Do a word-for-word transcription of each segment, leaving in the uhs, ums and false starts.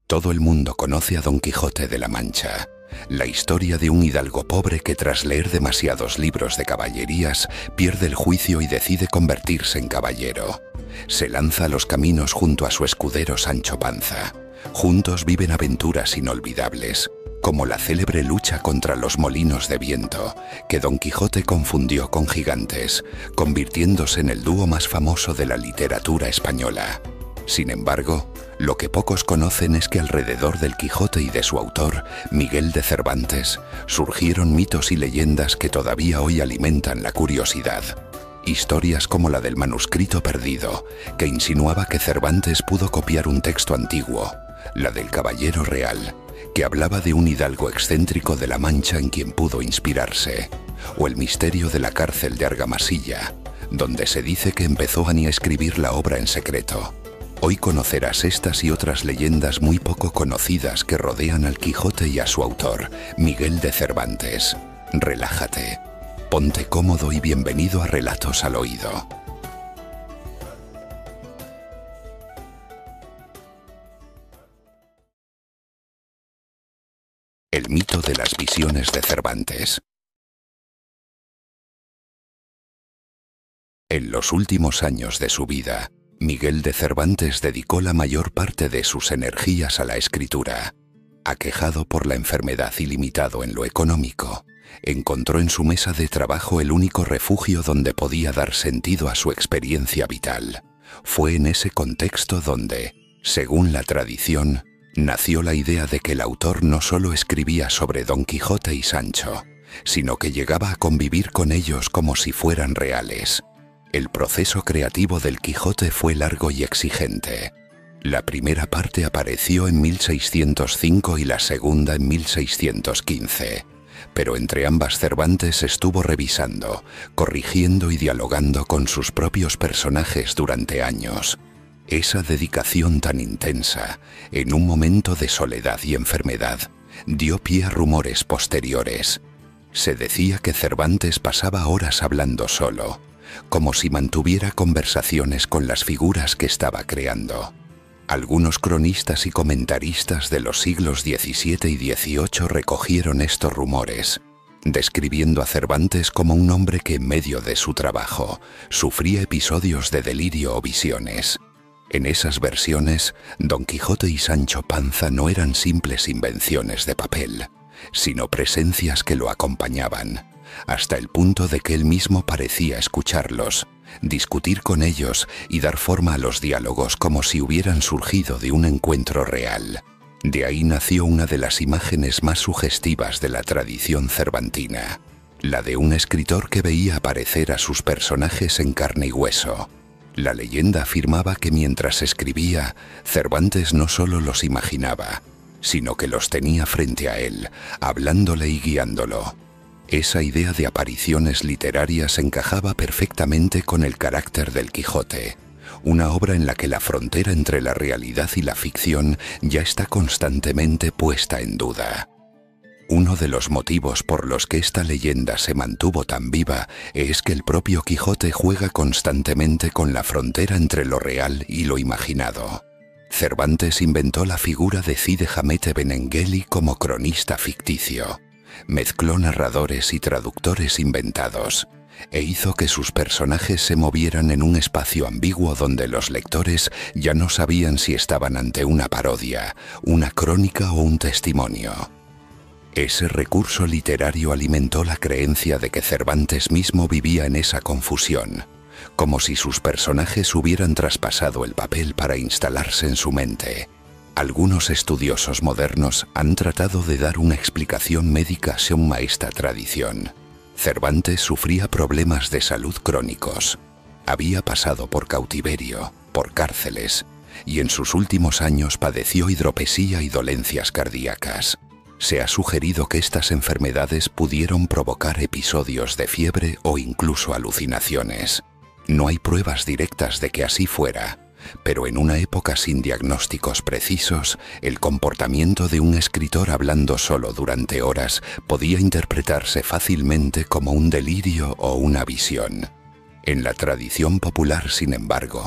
Todo el mundo conoce a Don Quijote de la Mancha, la historia de un hidalgo pobre que tras leer demasiados libros de caballerías pierde el juicio y decide convertirse en caballero. Se lanza a los caminos junto a su escudero Sancho Panza. Juntos viven aventuras inolvidables, como la célebre lucha contra los molinos de viento, que Don Quijote confundió con gigantes, convirtiéndose en el dúo más famoso de la literatura española. Sin embargo, lo que pocos conocen es que alrededor del Quijote y de su autor, Miguel de Cervantes, surgieron mitos y leyendas que todavía hoy alimentan la curiosidad. Historias como la del manuscrito perdido, que insinuaba que Cervantes pudo copiar un texto antiguo, la del Caballero Real, que hablaba de un hidalgo excéntrico de la Mancha en quien pudo inspirarse, o el misterio de la cárcel de Argamasilla, donde se dice que empezó a ni a escribir la obra en secreto. Hoy conocerás estas y otras leyendas muy poco conocidas que rodean al Quijote y a su autor, Miguel de Cervantes. Relájate, ponte cómodo y bienvenido a Relatos al Oído. El mito de las visiones de Cervantes. En los últimos años de su vida, Miguel de Cervantes dedicó la mayor parte de sus energías a la escritura. Aquejado por la enfermedad y limitado en lo económico, encontró en su mesa de trabajo el único refugio donde podía dar sentido a su experiencia vital. Fue en ese contexto donde, según la tradición, nació la idea de que el autor no solo escribía sobre Don Quijote y Sancho, sino que llegaba a convivir con ellos como si fueran reales. El proceso creativo del Quijote fue largo y exigente. La primera parte apareció en mil seiscientos cinco y la segunda en mil seiscientos quince, pero entre ambas Cervantes estuvo revisando, corrigiendo y dialogando con sus propios personajes durante años. Esa dedicación tan intensa, en un momento de soledad y enfermedad, dio pie a rumores posteriores. Se decía que Cervantes pasaba horas hablando solo, como si mantuviera conversaciones con las figuras que estaba creando. Algunos cronistas y comentaristas de los siglos diecisiete y dieciocho recogieron estos rumores, describiendo a Cervantes como un hombre que en medio de su trabajo sufría episodios de delirio o visiones. En esas versiones, Don Quijote y Sancho Panza no eran simples invenciones de papel, sino presencias que lo acompañaban, hasta el punto de que él mismo parecía escucharlos, discutir con ellos y dar forma a los diálogos como si hubieran surgido de un encuentro real. De ahí nació una de las imágenes más sugestivas de la tradición cervantina, la de un escritor que veía aparecer a sus personajes en carne y hueso. La leyenda afirmaba que mientras escribía, Cervantes no solo los imaginaba, sino que los tenía frente a él, hablándole y guiándolo. Esa idea de apariciones literarias encajaba perfectamente con el carácter del Quijote, una obra en la que la frontera entre la realidad y la ficción ya está constantemente puesta en duda. Uno de los motivos por los que esta leyenda se mantuvo tan viva es que el propio Quijote juega constantemente con la frontera entre lo real y lo imaginado. Cervantes inventó la figura de Cide Hamete Benengeli como cronista ficticio. Mezcló narradores y traductores inventados, e hizo que sus personajes se movieran en un espacio ambiguo donde los lectores ya no sabían si estaban ante una parodia, una crónica o un testimonio. Ese recurso literario alimentó la creencia de que Cervantes mismo vivía en esa confusión, como si sus personajes hubieran traspasado el papel para instalarse en su mente. Algunos estudiosos modernos han tratado de dar una explicación médica según esta tradición. Cervantes sufría problemas de salud crónicos. Había pasado por cautiverio, por cárceles, y en sus últimos años padeció hidropesía y dolencias cardíacas. Se ha sugerido que estas enfermedades pudieron provocar episodios de fiebre o incluso alucinaciones. No hay pruebas directas de que así fuera, pero en una época sin diagnósticos precisos, el comportamiento de un escritor hablando solo durante horas podía interpretarse fácilmente como un delirio o una visión. En la tradición popular, sin embargo,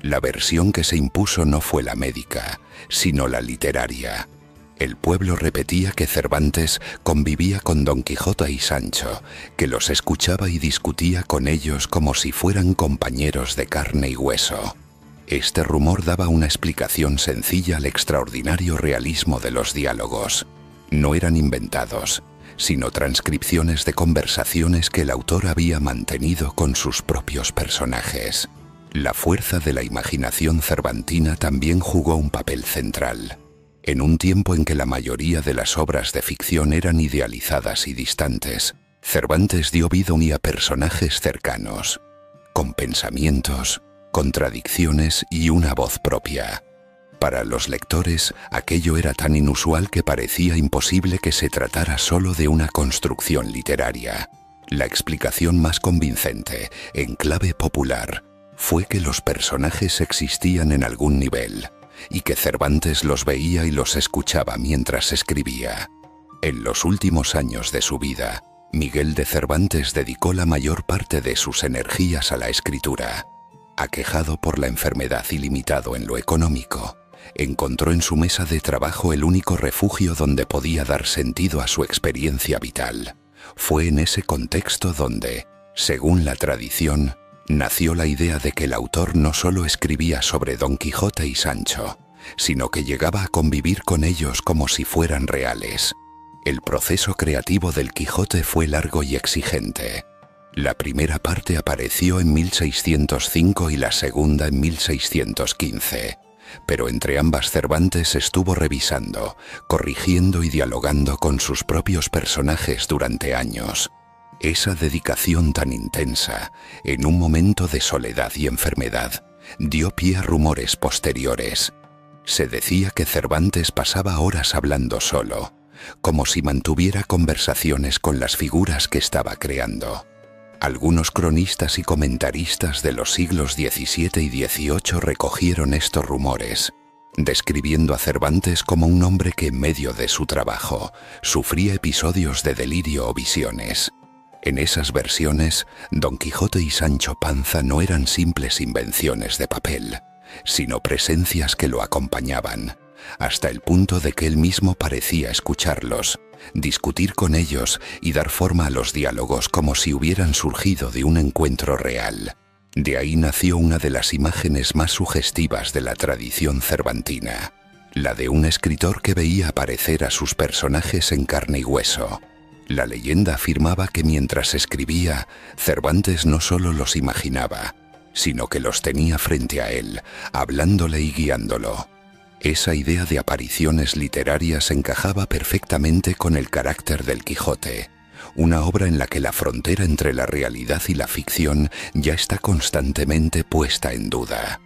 La versión que se impuso no fue la médica, sino la literaria. El pueblo repetía que Cervantes convivía con Don Quijote y Sancho, que los escuchaba y discutía con ellos como si fueran compañeros de carne y hueso. Este rumor daba una explicación sencilla al extraordinario realismo de los diálogos. No eran inventados, sino transcripciones de conversaciones que el autor había mantenido con sus propios personajes. La fuerza de la imaginación cervantina también jugó un papel central. En un tiempo en que la mayoría de las obras de ficción eran idealizadas y distantes, Cervantes dio vida a personajes cercanos, con pensamientos, contradicciones y una voz propia. Para los lectores, aquello era tan inusual que parecía imposible que se tratara solo de una construcción literaria. La explicación más convincente, en clave popular, fue que los personajes existían en algún nivel, y que Cervantes los veía y los escuchaba mientras escribía. En los últimos años de su vida, Miguel de Cervantes dedicó la mayor parte de sus energías a la escritura. Aquejado por la enfermedad y limitado en lo económico, encontró en su mesa de trabajo el único refugio donde podía dar sentido a su experiencia vital. Fue en ese contexto donde, según la tradición, nació la idea de que el autor no solo escribía sobre Don Quijote y Sancho, sino que llegaba a convivir con ellos como si fueran reales. El proceso creativo del Quijote fue largo y exigente. La primera parte apareció en mil seiscientos cinco y la segunda en mil seiscientos quince, pero entre ambas Cervantes estuvo revisando, corrigiendo y dialogando con sus propios personajes durante años. Esa dedicación tan intensa, en un momento de soledad y enfermedad, dio pie a rumores posteriores. Se decía que Cervantes pasaba horas hablando solo, como si mantuviera conversaciones con las figuras que estaba creando. Algunos cronistas y comentaristas de los siglos diecisiete y dieciocho recogieron estos rumores, describiendo a Cervantes como un hombre que en medio de su trabajo sufría episodios de delirio o visiones. En esas versiones, Don Quijote y Sancho Panza no eran simples invenciones de papel, sino presencias que lo acompañaban, hasta el punto de que él mismo parecía escucharlos, discutir con ellos y dar forma a los diálogos como si hubieran surgido de un encuentro real. De ahí nació una de las imágenes más sugestivas de la tradición cervantina, la de un escritor que veía aparecer a sus personajes en carne y hueso. La leyenda afirmaba que mientras escribía, Cervantes no solo los imaginaba, sino que los tenía frente a él, hablándole y guiándolo. Esa idea de apariciones literarias encajaba perfectamente con el carácter del Quijote, una obra en la que la frontera entre la realidad y la ficción ya está constantemente puesta en duda.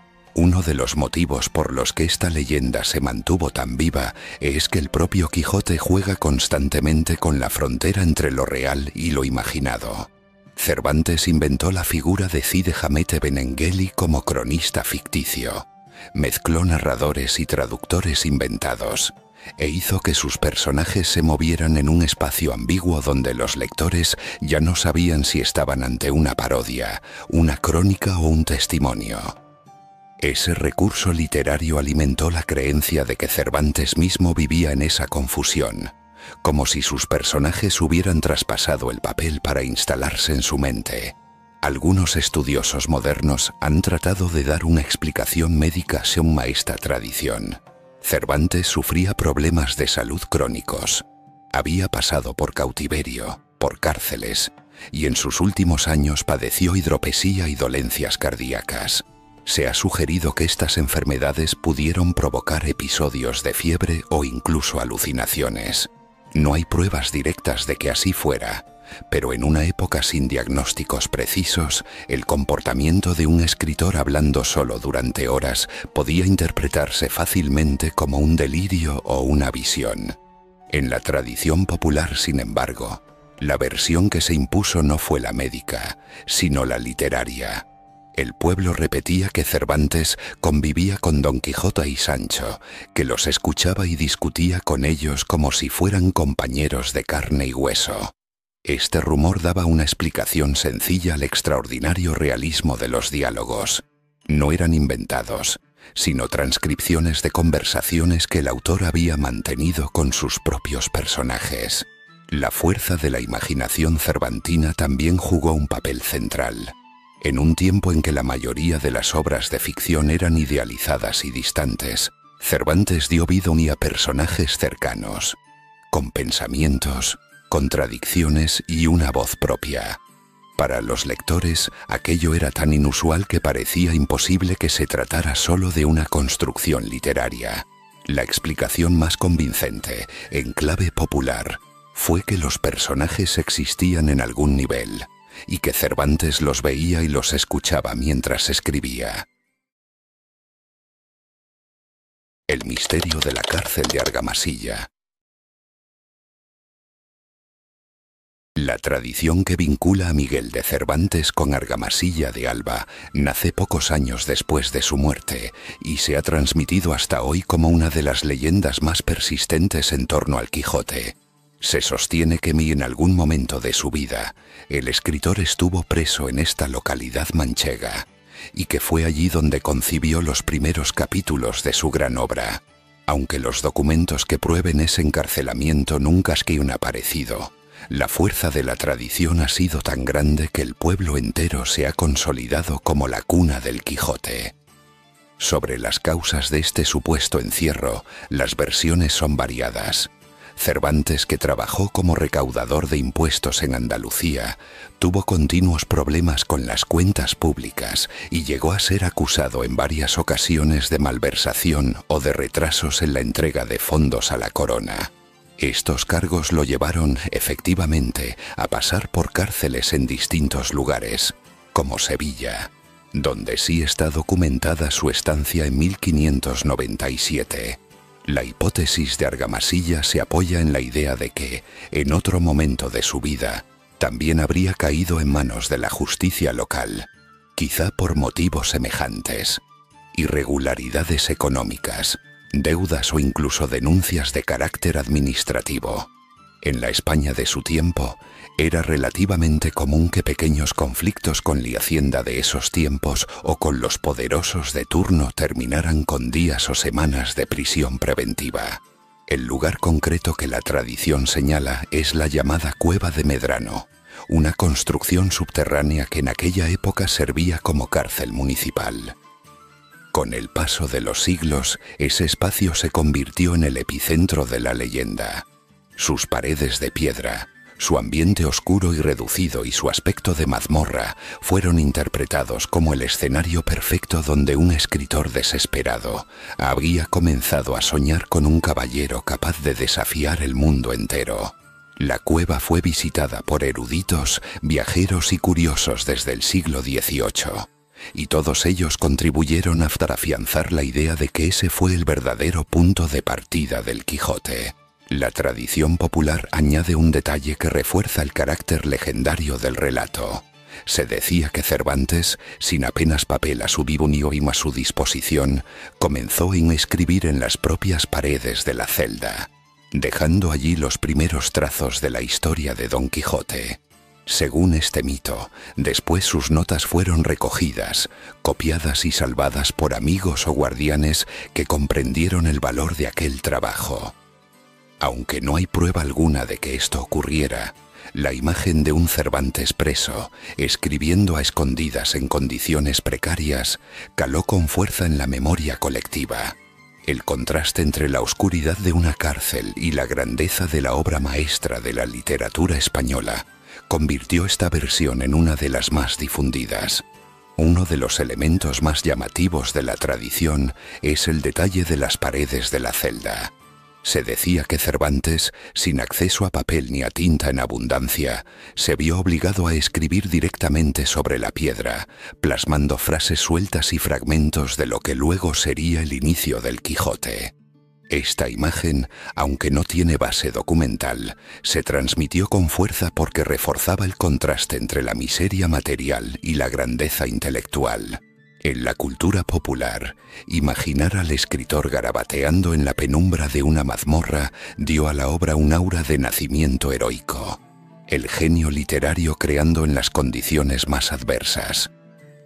Uno de los motivos por los que esta leyenda se mantuvo tan viva es que el propio Quijote juega constantemente con la frontera entre lo real y lo imaginado. Cervantes inventó la figura de Cide Hamete Benengeli como cronista ficticio, mezcló narradores y traductores inventados, e hizo que sus personajes se movieran en un espacio ambiguo donde los lectores ya no sabían si estaban ante una parodia, una crónica o un testimonio. Ese recurso literario alimentó la creencia de que Cervantes mismo vivía en esa confusión, como si sus personajes hubieran traspasado el papel para instalarse en su mente. Algunos estudiosos modernos han tratado de dar una explicación médica según esta tradición. Cervantes sufría problemas de salud crónicos. Había pasado por cautiverio, por cárceles, y en sus últimos años padeció hidropesía y dolencias cardíacas. Se ha sugerido que estas enfermedades pudieron provocar episodios de fiebre o incluso alucinaciones. No hay pruebas directas de que así fuera, pero en una época sin diagnósticos precisos, el comportamiento de un escritor hablando solo durante horas podía interpretarse fácilmente como un delirio o una visión. En la tradición popular, sin embargo, la versión que se impuso no fue la médica, sino la literaria. El pueblo repetía que Cervantes convivía con Don Quijote y Sancho, que los escuchaba y discutía con ellos como si fueran compañeros de carne y hueso. Este rumor daba una explicación sencilla al extraordinario realismo de los diálogos. No eran inventados, sino transcripciones de conversaciones que el autor había mantenido con sus propios personajes. La fuerza de la imaginación cervantina también jugó un papel central. En un tiempo en que la mayoría de las obras de ficción eran idealizadas y distantes, Cervantes dio vida a personajes cercanos, con pensamientos, contradicciones y una voz propia. Para los lectores, aquello era tan inusual que parecía imposible que se tratara solo de una construcción literaria. La explicación más convincente, en clave popular, fue que los personajes existían en algún nivel, y que Cervantes los veía y los escuchaba mientras escribía. El misterio de la cárcel de Argamasilla. La tradición que vincula a Miguel de Cervantes con Argamasilla de Alba nace pocos años después de su muerte y se ha transmitido hasta hoy como una de las leyendas más persistentes en torno al Quijote. Se sostiene que en algún momento de su vida, el escritor estuvo preso en esta localidad manchega y que fue allí donde concibió los primeros capítulos de su gran obra, aunque los documentos que prueben ese encarcelamiento nunca han aparecido. La fuerza de la tradición ha sido tan grande que el pueblo entero se ha consolidado como la cuna del Quijote. Sobre las causas de este supuesto encierro, las versiones son variadas. Cervantes, que trabajó como recaudador de impuestos en Andalucía, tuvo continuos problemas con las cuentas públicas y llegó a ser acusado en varias ocasiones de malversación o de retrasos en la entrega de fondos a la corona. Estos cargos lo llevaron, efectivamente, a pasar por cárceles en distintos lugares, como Sevilla, donde sí está documentada su estancia en mil quinientos noventa y siete. La hipótesis de Argamasilla se apoya en la idea de que, en otro momento de su vida, también habría caído en manos de la justicia local, quizá por motivos semejantes: irregularidades económicas, deudas o incluso denuncias de carácter administrativo. En la España de su tiempo, era relativamente común que pequeños conflictos con la hacienda de esos tiempos o con los poderosos de turno terminaran con días o semanas de prisión preventiva. El lugar concreto que la tradición señala es la llamada Cueva de Medrano, una construcción subterránea que en aquella época servía como cárcel municipal. Con el paso de los siglos, ese espacio se convirtió en el epicentro de la leyenda. Sus paredes de piedra, su ambiente oscuro y reducido y su aspecto de mazmorra fueron interpretados como el escenario perfecto donde un escritor desesperado había comenzado a soñar con un caballero capaz de desafiar el mundo entero. La cueva fue visitada por eruditos, viajeros y curiosos desde el siglo dieciocho. Y todos ellos contribuyeron a afianzar la idea de que ese fue el verdadero punto de partida del Quijote. La tradición popular añade un detalle que refuerza el carácter legendario del relato. Se decía que Cervantes, sin apenas papel a su vivunio y a su disposición, comenzó a escribir en las propias paredes de la celda, dejando allí los primeros trazos de la historia de Don Quijote. Según este mito, después sus notas fueron recogidas, copiadas y salvadas por amigos o guardianes que comprendieron el valor de aquel trabajo. Aunque no hay prueba alguna de que esto ocurriera, la imagen de un Cervantes preso, escribiendo a escondidas en condiciones precarias, caló con fuerza en la memoria colectiva. El contraste entre la oscuridad de una cárcel y la grandeza de la obra maestra de la literatura española convirtió esta versión en una de las más difundidas. Uno de los elementos más llamativos de la tradición es el detalle de las paredes de la celda. Se decía que Cervantes, sin acceso a papel ni a tinta en abundancia, se vio obligado a escribir directamente sobre la piedra, plasmando frases sueltas y fragmentos de lo que luego sería el inicio del Quijote. Esta imagen, aunque no tiene base documental, se transmitió con fuerza porque reforzaba el contraste entre la miseria material y la grandeza intelectual. En la cultura popular, imaginar al escritor garabateando en la penumbra de una mazmorra dio a la obra un aura de nacimiento heroico. El genio literario creando en las condiciones más adversas.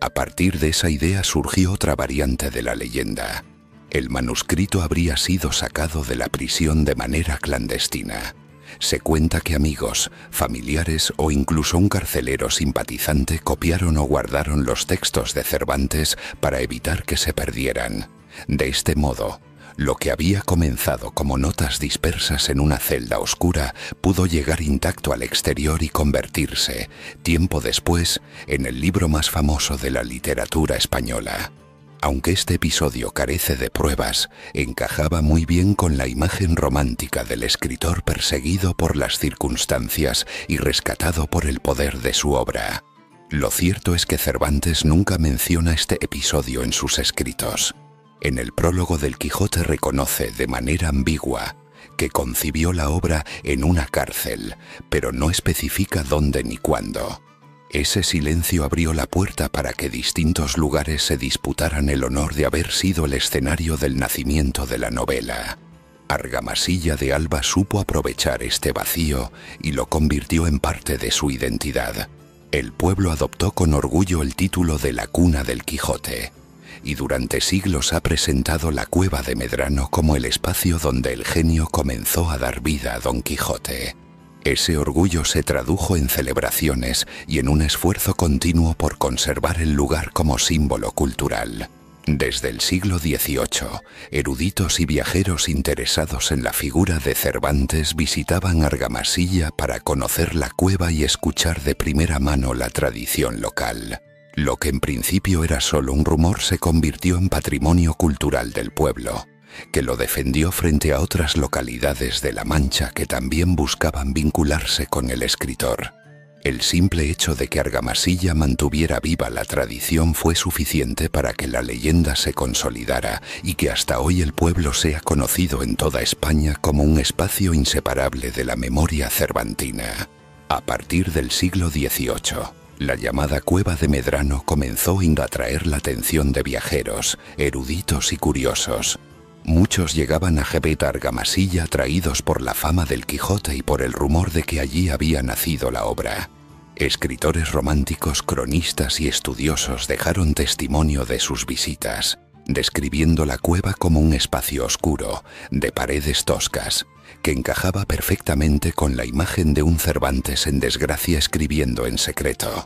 A partir de esa idea surgió otra variante de la leyenda. El manuscrito habría sido sacado de la prisión de manera clandestina. Se cuenta que amigos, familiares o incluso un carcelero simpatizante copiaron o guardaron los textos de Cervantes para evitar que se perdieran. De este modo, lo que había comenzado como notas dispersas en una celda oscura pudo llegar intacto al exterior y convertirse, tiempo después, en el libro más famoso de la literatura española. Aunque este episodio carece de pruebas, encajaba muy bien con la imagen romántica del escritor perseguido por las circunstancias y rescatado por el poder de su obra. Lo cierto es que Cervantes nunca menciona este episodio en sus escritos. En el prólogo del Quijote reconoce de manera ambigua que concibió la obra en una cárcel, pero no especifica dónde ni cuándo. Ese silencio abrió la puerta para que distintos lugares se disputaran el honor de haber sido el escenario del nacimiento de la novela. Argamasilla de Alba supo aprovechar este vacío y lo convirtió en parte de su identidad. El pueblo adoptó con orgullo el título de la cuna del Quijote, y durante siglos ha presentado la cueva de Medrano como el espacio donde el genio comenzó a dar vida a Don Quijote. Ese orgullo se tradujo en celebraciones y en un esfuerzo continuo por conservar el lugar como símbolo cultural. Desde el siglo dieciocho, eruditos y viajeros interesados en la figura de Cervantes visitaban Argamasilla para conocer la cueva y escuchar de primera mano la tradición local. Lo que en principio era solo un rumor se convirtió en patrimonio cultural del pueblo, que lo defendió frente a otras localidades de La Mancha que también buscaban vincularse con el escritor. El simple hecho de que Argamasilla mantuviera viva la tradición fue suficiente para que la leyenda se consolidara y que hasta hoy el pueblo sea conocido en toda España como un espacio inseparable de la memoria cervantina. A partir del siglo dieciocho, la llamada Cueva de Medrano comenzó a atraer la atención de viajeros, eruditos y curiosos. Muchos llegaban a Jebet Argamasilla atraídos por la fama del Quijote y por el rumor de que allí había nacido la obra. Escritores románticos, cronistas y estudiosos dejaron testimonio de sus visitas, describiendo la cueva como un espacio oscuro, de paredes toscas, que encajaba perfectamente con la imagen de un Cervantes en desgracia escribiendo en secreto.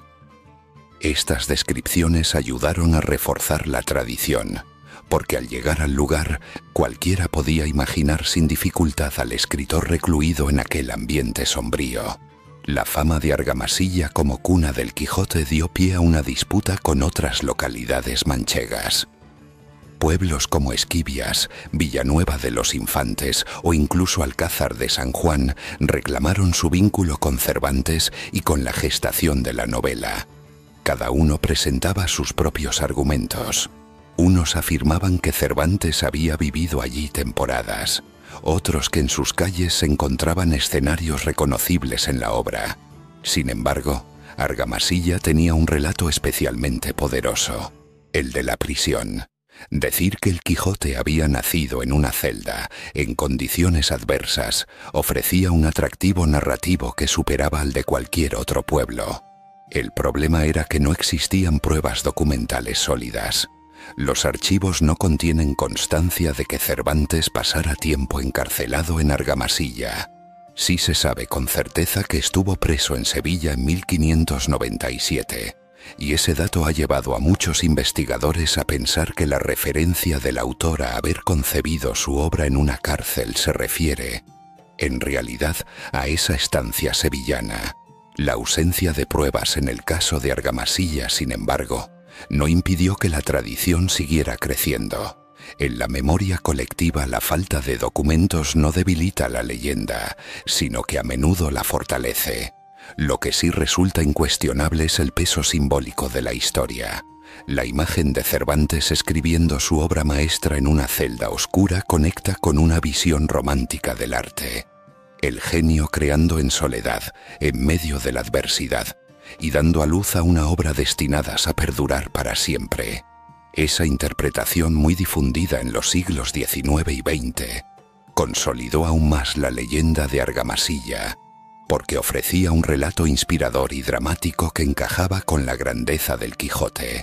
Estas descripciones ayudaron a reforzar la tradición, porque al llegar al lugar, cualquiera podía imaginar sin dificultad al escritor recluido en aquel ambiente sombrío. La fama de Argamasilla como cuna del Quijote dio pie a una disputa con otras localidades manchegas. Pueblos como Esquivias, Villanueva de los Infantes o incluso Alcázar de San Juan reclamaron su vínculo con Cervantes y con la gestación de la novela. Cada uno presentaba sus propios argumentos. Unos afirmaban que Cervantes había vivido allí temporadas, otros que en sus calles se encontraban escenarios reconocibles en la obra. Sin embargo, Argamasilla tenía un relato especialmente poderoso, el de la prisión. Decir que el Quijote había nacido en una celda, en condiciones adversas, ofrecía un atractivo narrativo que superaba al de cualquier otro pueblo. El problema era que no existían pruebas documentales sólidas. Los archivos no contienen constancia de que Cervantes pasara tiempo encarcelado en Argamasilla. Sí se sabe con certeza que estuvo preso en Sevilla en mil quinientos noventa y siete, y ese dato ha llevado a muchos investigadores a pensar que la referencia del autor a haber concebido su obra en una cárcel se refiere, en realidad, a esa estancia sevillana. La ausencia de pruebas en el caso de Argamasilla, sin embargo, no impidió que la tradición siguiera creciendo. En la memoria colectiva la falta de documentos no debilita la leyenda, sino que a menudo la fortalece. Lo que sí resulta incuestionable es el peso simbólico de la historia. La imagen de Cervantes escribiendo su obra maestra en una celda oscura conecta con una visión romántica del arte. El genio creando en soledad, en medio de la adversidad, y dando a luz a una obra destinada a perdurar para siempre. Esa interpretación muy difundida en los siglos diecinueve y veinte consolidó aún más la leyenda de Argamasilla, porque ofrecía un relato inspirador y dramático que encajaba con la grandeza del Quijote.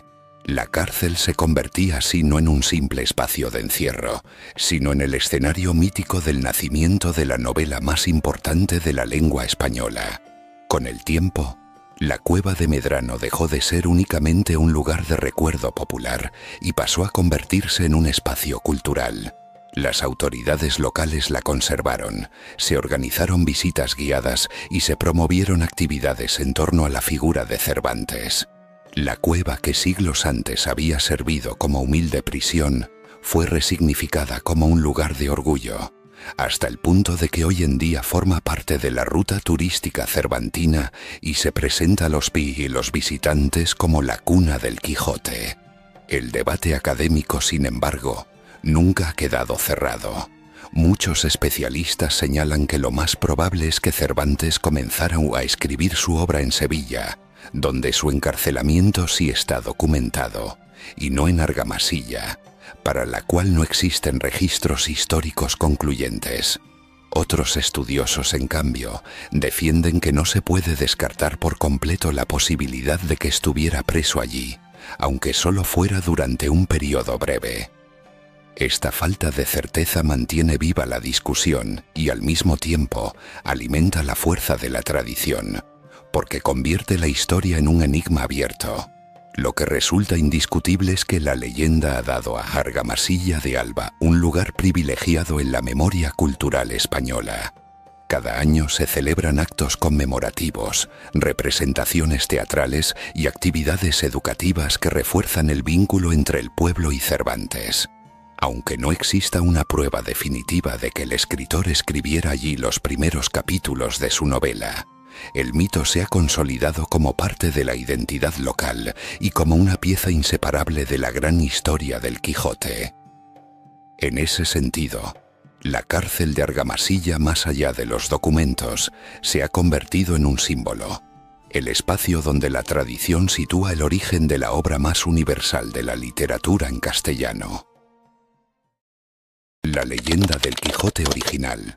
La cárcel se convertía así no en un simple espacio de encierro, sino en el escenario mítico del nacimiento de la novela más importante de la lengua española. Con el tiempo, la cueva de Medrano dejó de ser únicamente un lugar de recuerdo popular y pasó a convertirse en un espacio cultural. Las autoridades locales la conservaron, se organizaron visitas guiadas y se promovieron actividades en torno a la figura de Cervantes. La cueva que siglos antes había servido como humilde prisión fue resignificada como un lugar de orgullo, hasta el punto de que hoy en día forma parte de la ruta turística cervantina y se presenta a los pi y los visitantes como la cuna del Quijote. El debate académico, sin embargo, nunca ha quedado cerrado. Muchos especialistas señalan que lo más probable es que Cervantes comenzara a escribir su obra en Sevilla, donde su encarcelamiento sí está documentado, y no en Argamasilla, para la cual no existen registros históricos concluyentes. Otros estudiosos, en cambio, defienden que no se puede descartar por completo la posibilidad de que estuviera preso allí, aunque solo fuera durante un periodo breve. Esta falta de certeza mantiene viva la discusión y, al mismo tiempo, alimenta la fuerza de la tradición, porque convierte la historia en un enigma abierto. Lo que resulta indiscutible es que la leyenda ha dado a Argamasilla de Alba un lugar privilegiado en la memoria cultural española. Cada año se celebran actos conmemorativos, representaciones teatrales y actividades educativas que refuerzan el vínculo entre el pueblo y Cervantes. Aunque no exista una prueba definitiva de que el escritor escribiera allí los primeros capítulos de su novela, el mito se ha consolidado como parte de la identidad local y como una pieza inseparable de la gran historia del Quijote. En ese sentido, la cárcel de Argamasilla, más allá de los documentos, se ha convertido en un símbolo, el espacio donde la tradición sitúa el origen de la obra más universal de la literatura en castellano. La leyenda del Quijote original.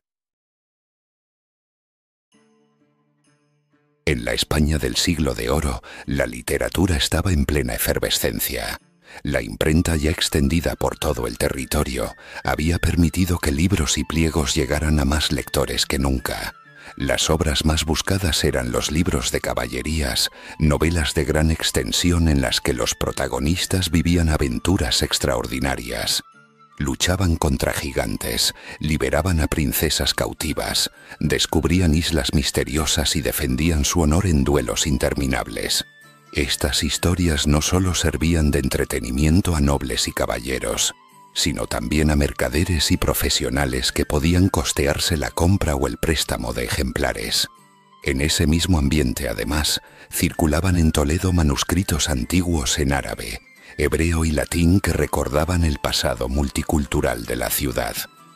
En la España del siglo de oro, la literatura estaba en plena efervescencia. La imprenta, ya extendida por todo el territorio, había permitido que libros y pliegos llegaran a más lectores que nunca. Las obras más buscadas eran los libros de caballerías, novelas de gran extensión en las que los protagonistas vivían aventuras extraordinarias. Luchaban contra gigantes, liberaban a princesas cautivas, descubrían islas misteriosas y defendían su honor en duelos interminables. Estas historias no solo servían de entretenimiento a nobles y caballeros, sino también a mercaderes y profesionales que podían costearse la compra o el préstamo de ejemplares. En ese mismo ambiente, además, circulaban en Toledo manuscritos antiguos en árabe, hebreo y latín que recordaban el pasado multicultural de la ciudad.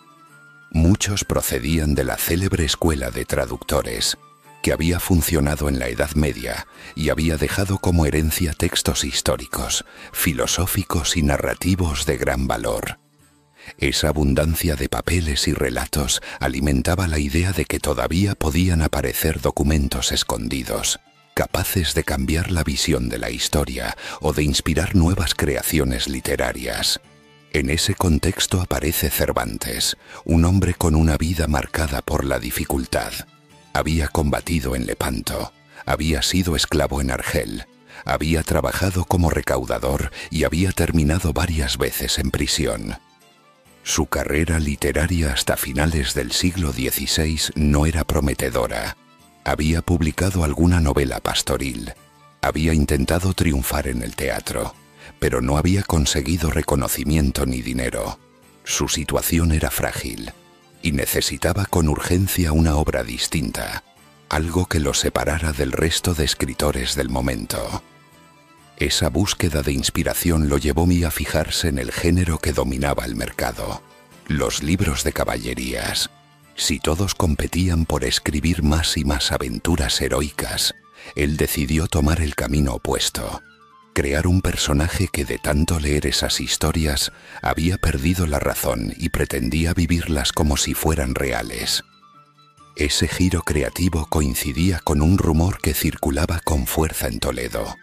Muchos procedían de la célebre escuela de traductores, que había funcionado en la Edad Media y había dejado como herencia textos históricos, filosóficos y narrativos de gran valor. Esa abundancia de papeles y relatos alimentaba la idea de que todavía podían aparecer documentos escondidos, capaces de cambiar la visión de la historia o de inspirar nuevas creaciones literarias. En ese contexto aparece Cervantes, un hombre con una vida marcada por la dificultad. Había combatido en Lepanto, había sido esclavo en Argel, había trabajado como recaudador y había terminado varias veces en prisión. Su carrera literaria hasta finales del siglo dieciséis no era prometedora. Había publicado alguna novela pastoril, había intentado triunfar en el teatro, pero no había conseguido reconocimiento ni dinero. Su situación era frágil y necesitaba con urgencia una obra distinta, algo que lo separara del resto de escritores del momento. Esa búsqueda de inspiración lo llevó a fijarse en el género que dominaba el mercado, los libros de caballerías. Si todos competían por escribir más y más aventuras heroicas, él decidió tomar el camino opuesto, crear un personaje que de tanto leer esas historias había perdido la razón y pretendía vivirlas como si fueran reales. Ese giro creativo coincidía con un rumor que circulaba con fuerza en Toledo.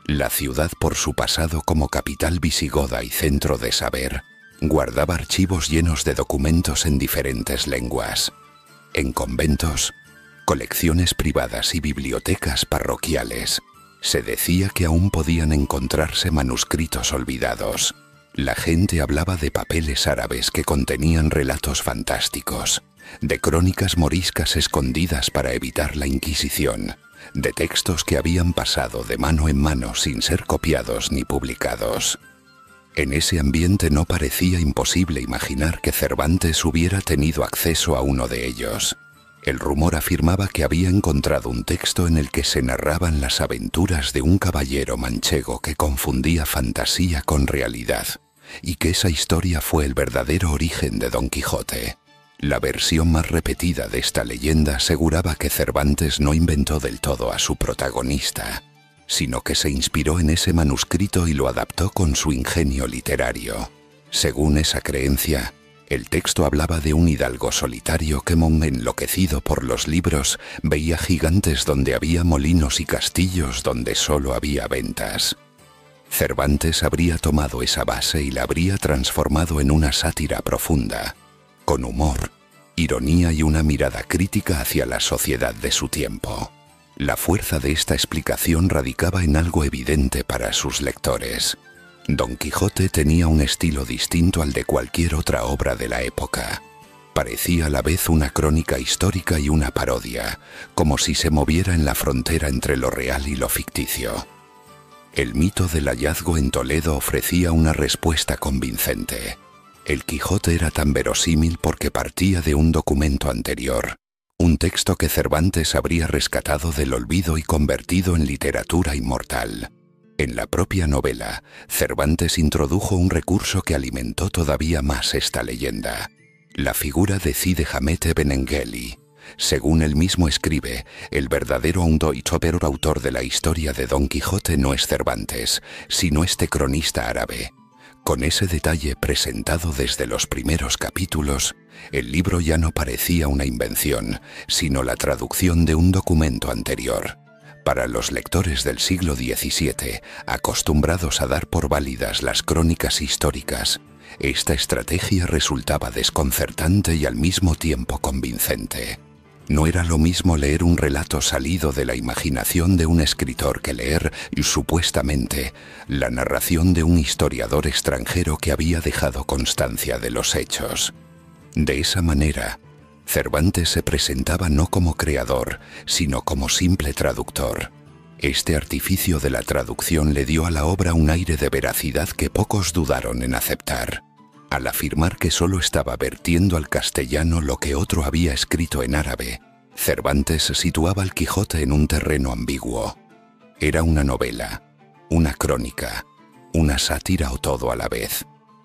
La ciudad, por su pasado como capital visigoda y centro de saber, guardaba archivos llenos de documentos en diferentes lenguas. En conventos, colecciones privadas y bibliotecas parroquiales, se decía que aún podían encontrarse manuscritos olvidados. La gente hablaba de papeles árabes que contenían relatos fantásticos, de crónicas moriscas escondidas para evitar la Inquisición, de textos que habían pasado de mano en mano sin ser copiados ni publicados. En ese ambiente no parecía imposible imaginar que Cervantes hubiera tenido acceso a uno de ellos. El rumor afirmaba que había encontrado un texto en el que se narraban las aventuras de un caballero manchego que confundía fantasía con realidad, y que esa historia fue el verdadero origen de Don Quijote. La versión más repetida de esta leyenda aseguraba que Cervantes no inventó del todo a su protagonista, sino que se inspiró en ese manuscrito y lo adaptó con su ingenio literario. Según esa creencia, el texto hablaba de un hidalgo solitario que, enloquecido por los libros, veía gigantes donde había molinos y castillos donde solo había ventas. Cervantes habría tomado esa base y la habría transformado en una sátira profunda, con humor, ironía y una mirada crítica hacia la sociedad de su tiempo. La fuerza de esta explicación radicaba en algo evidente para sus lectores. Don Quijote tenía un estilo distinto al de cualquier otra obra de la época. Parecía a la vez una crónica histórica y una parodia, como si se moviera en la frontera entre lo real y lo ficticio. El mito del hallazgo en Toledo ofrecía una respuesta convincente. El Quijote era tan verosímil porque partía de un documento anterior, un texto que Cervantes habría rescatado del olvido y convertido en literatura inmortal. En la propia novela, Cervantes introdujo un recurso que alimentó todavía más esta leyenda: la figura de Cide Hamete Benengeli. Según él mismo escribe, el verdadero autor de la historia de Don Quijote no es Cervantes, sino este cronista árabe. Con ese detalle presentado desde los primeros capítulos, el libro ya no parecía una invención, sino la traducción de un documento anterior. Para los lectores del siglo diecisiete, acostumbrados a dar por válidas las crónicas históricas, esta estrategia resultaba desconcertante y al mismo tiempo convincente. No era lo mismo leer un relato salido de la imaginación de un escritor que leer, supuestamente, la narración de un historiador extranjero que había dejado constancia de los hechos. De esa manera, Cervantes se presentaba no como creador, sino como simple traductor. Este artificio de la traducción le dio a la obra un aire de veracidad que pocos dudaron en aceptar, al afirmar que solo estaba vertiendo al castellano lo que otro había escrito en árabe. Cervantes situaba al Quijote en un terreno ambiguo. Era una novela, una crónica, una sátira o todo a la vez.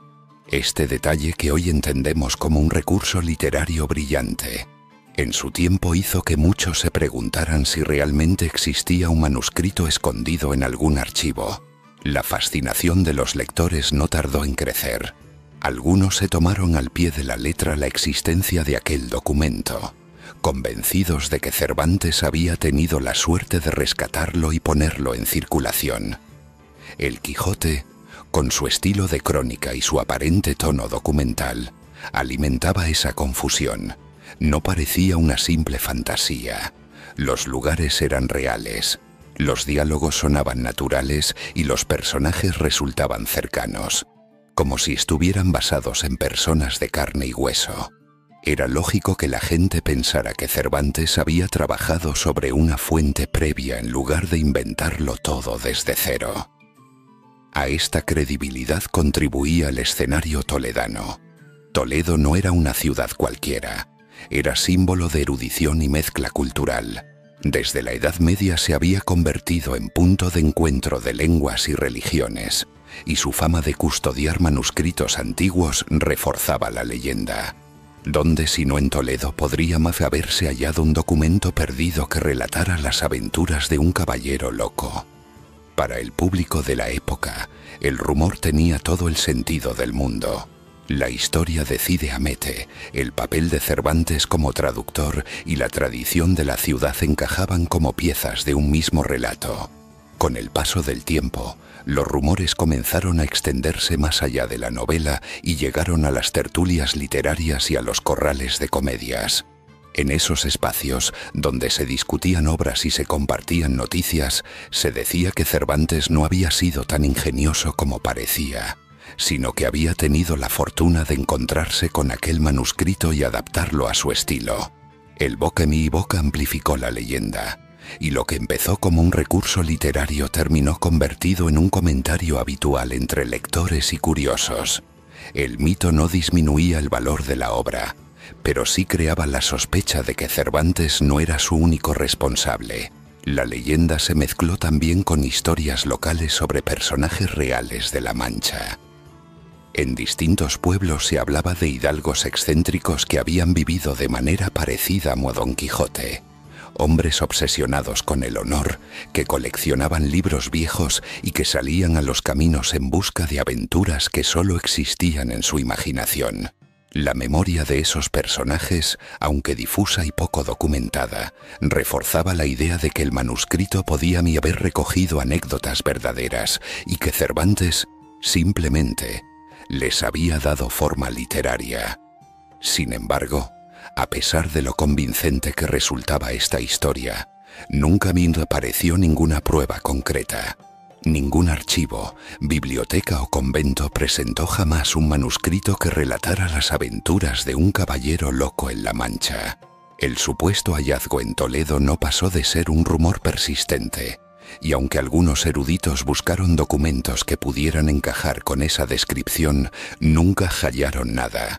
Este detalle, que hoy entendemos como un recurso literario brillante, en su tiempo hizo que muchos se preguntaran si realmente existía un manuscrito escondido en algún archivo. La fascinación de los lectores no tardó en crecer. Algunos se tomaron al pie de la letra la existencia de aquel documento, convencidos de que Cervantes había tenido la suerte de rescatarlo y ponerlo en circulación. El Quijote, con su estilo de crónica y su aparente tono documental, alimentaba esa confusión. No parecía una simple fantasía. Los lugares eran reales, los diálogos sonaban naturales y los personajes resultaban cercanos, como si estuvieran basados en personas de carne y hueso. Era lógico que la gente pensara que Cervantes había trabajado sobre una fuente previa en lugar de inventarlo todo desde cero. A esta credibilidad contribuía el escenario toledano. Toledo no era una ciudad cualquiera, era símbolo de erudición y mezcla cultural. Desde la Edad Media se había convertido en punto de encuentro de lenguas y religiones, y su fama de custodiar manuscritos antiguos reforzaba la leyenda. ¿Dónde sino en Toledo podría más haberse hallado un documento perdido que relatara las aventuras de un caballero loco? Para el público de la época, el rumor tenía todo el sentido del mundo. La historia de Cide Hamete, el papel de Cervantes como traductor y la tradición de la ciudad encajaban como piezas de un mismo relato. Con el paso del tiempo, los rumores comenzaron a extenderse más allá de la novela y llegaron a las tertulias literarias y a los corrales de comedias. En esos espacios, donde se discutían obras y se compartían noticias, se decía que Cervantes no había sido tan ingenioso como parecía, sino que había tenido la fortuna de encontrarse con aquel manuscrito y adaptarlo a su estilo. El boca mi boca amplificó la leyenda, y lo que empezó como un recurso literario terminó convertido en un comentario habitual entre lectores y curiosos. El mito no disminuía el valor de la obra, pero sí creaba la sospecha de que Cervantes no era su único responsable. La leyenda se mezcló también con historias locales sobre personajes reales de La Mancha. En distintos pueblos se hablaba de hidalgos excéntricos que habían vivido de manera parecida a Don Quijote. Hombres obsesionados con el honor, que coleccionaban libros viejos y que salían a los caminos en busca de aventuras que solo existían en su imaginación. La memoria de esos personajes, aunque difusa y poco documentada, reforzaba la idea de que el manuscrito podía haber recogido anécdotas verdaderas y que Cervantes, simplemente, les había dado forma literaria. Sin embargo, a pesar de lo convincente que resultaba esta historia, nunca me apareció ninguna prueba concreta. Ningún archivo, biblioteca o convento presentó jamás un manuscrito que relatara las aventuras de un caballero loco en La Mancha. El supuesto hallazgo en Toledo no pasó de ser un rumor persistente, y aunque algunos eruditos buscaron documentos que pudieran encajar con esa descripción, nunca hallaron nada.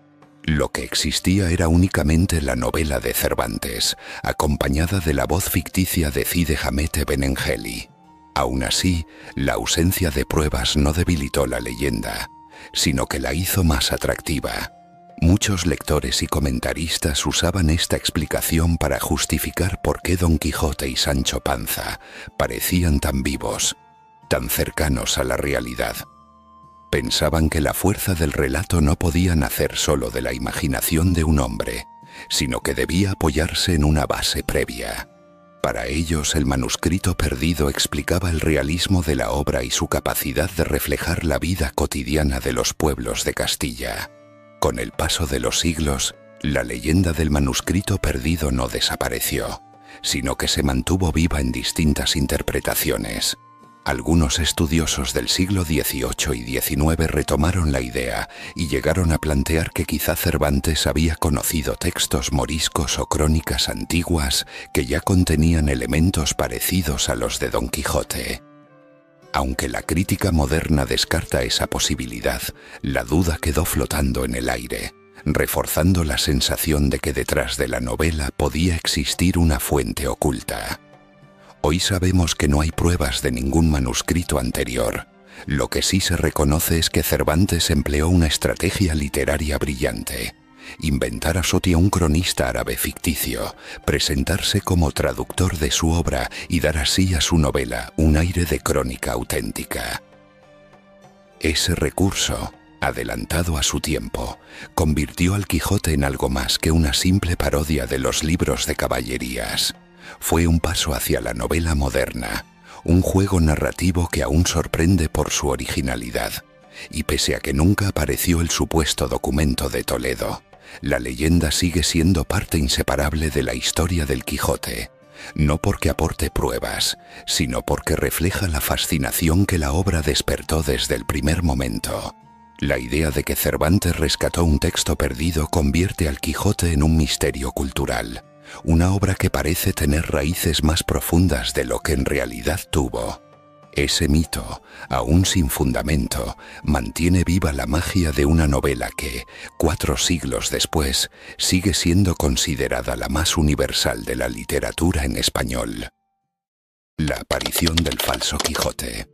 Lo que existía era únicamente la novela de Cervantes, acompañada de la voz ficticia de Cide Hamete Benengeli. Aún así, la ausencia de pruebas no debilitó la leyenda, sino que la hizo más atractiva. Muchos lectores y comentaristas usaban esta explicación para justificar por qué Don Quijote y Sancho Panza parecían tan vivos, tan cercanos a la realidad. Pensaban que la fuerza del relato no podía nacer solo de la imaginación de un hombre, sino que debía apoyarse en una base previa. Para ellos, el manuscrito perdido explicaba el realismo de la obra y su capacidad de reflejar la vida cotidiana de los pueblos de Castilla. Con el paso de los siglos, la leyenda del manuscrito perdido no desapareció, sino que se mantuvo viva en distintas interpretaciones. Algunos estudiosos del siglo dieciocho y diecinueve retomaron la idea y llegaron a plantear que quizá Cervantes había conocido textos moriscos o crónicas antiguas que ya contenían elementos parecidos a los de Don Quijote. Aunque la crítica moderna descarta esa posibilidad, la duda quedó flotando en el aire, reforzando la sensación de que detrás de la novela podía existir una fuente oculta. Hoy sabemos que no hay pruebas de ningún manuscrito anterior. Lo que sí se reconoce es que Cervantes empleó una estrategia literaria brillante. Inventar a Sotia un cronista árabe ficticio, presentarse como traductor de su obra y dar así a su novela un aire de crónica auténtica. Ese recurso, adelantado a su tiempo, convirtió al Quijote en algo más que una simple parodia de los libros de caballerías. Fue un paso hacia la novela moderna, un juego narrativo que aún sorprende por su originalidad. Y pese a que nunca apareció el supuesto documento de Toledo, la leyenda sigue siendo parte inseparable de la historia del Quijote, no porque aporte pruebas, sino porque refleja la fascinación que la obra despertó desde el primer momento. La idea de que Cervantes rescató un texto perdido convierte al Quijote en un misterio cultural, una obra que parece tener raíces más profundas de lo que en realidad tuvo. Ese mito, aún sin fundamento, mantiene viva la magia de una novela que, cuatro siglos después, sigue siendo considerada la más universal de la literatura en español. La aparición del falso Quijote.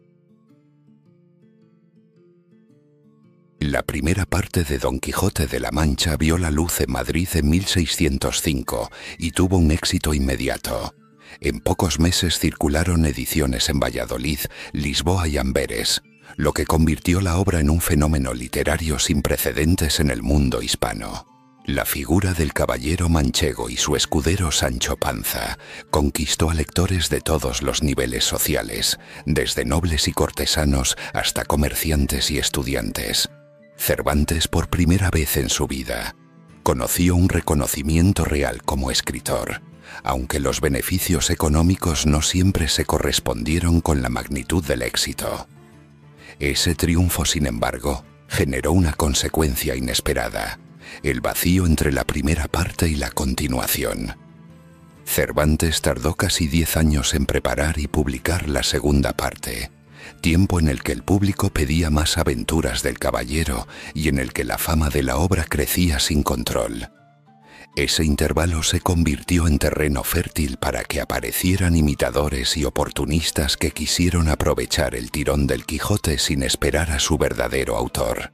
La primera parte de Don Quijote de la Mancha vio la luz en Madrid en mil seiscientos cinco y tuvo un éxito inmediato. En pocos meses circularon ediciones en Valladolid, Lisboa y Amberes, lo que convirtió la obra en un fenómeno literario sin precedentes en el mundo hispano. La figura del caballero manchego y su escudero Sancho Panza conquistó a lectores de todos los niveles sociales, desde nobles y cortesanos hasta comerciantes y estudiantes. Cervantes, por primera vez en su vida, conoció un reconocimiento real como escritor, aunque los beneficios económicos no siempre se correspondieron con la magnitud del éxito. Ese triunfo, sin embargo, generó una consecuencia inesperada: el vacío entre la primera parte y la continuación. Cervantes tardó casi diez años en preparar y publicar la segunda parte, tiempo en el que el público pedía más aventuras del caballero y en el que la fama de la obra crecía sin control. Ese intervalo se convirtió en terreno fértil para que aparecieran imitadores y oportunistas que quisieron aprovechar el tirón del Quijote sin esperar a su verdadero autor.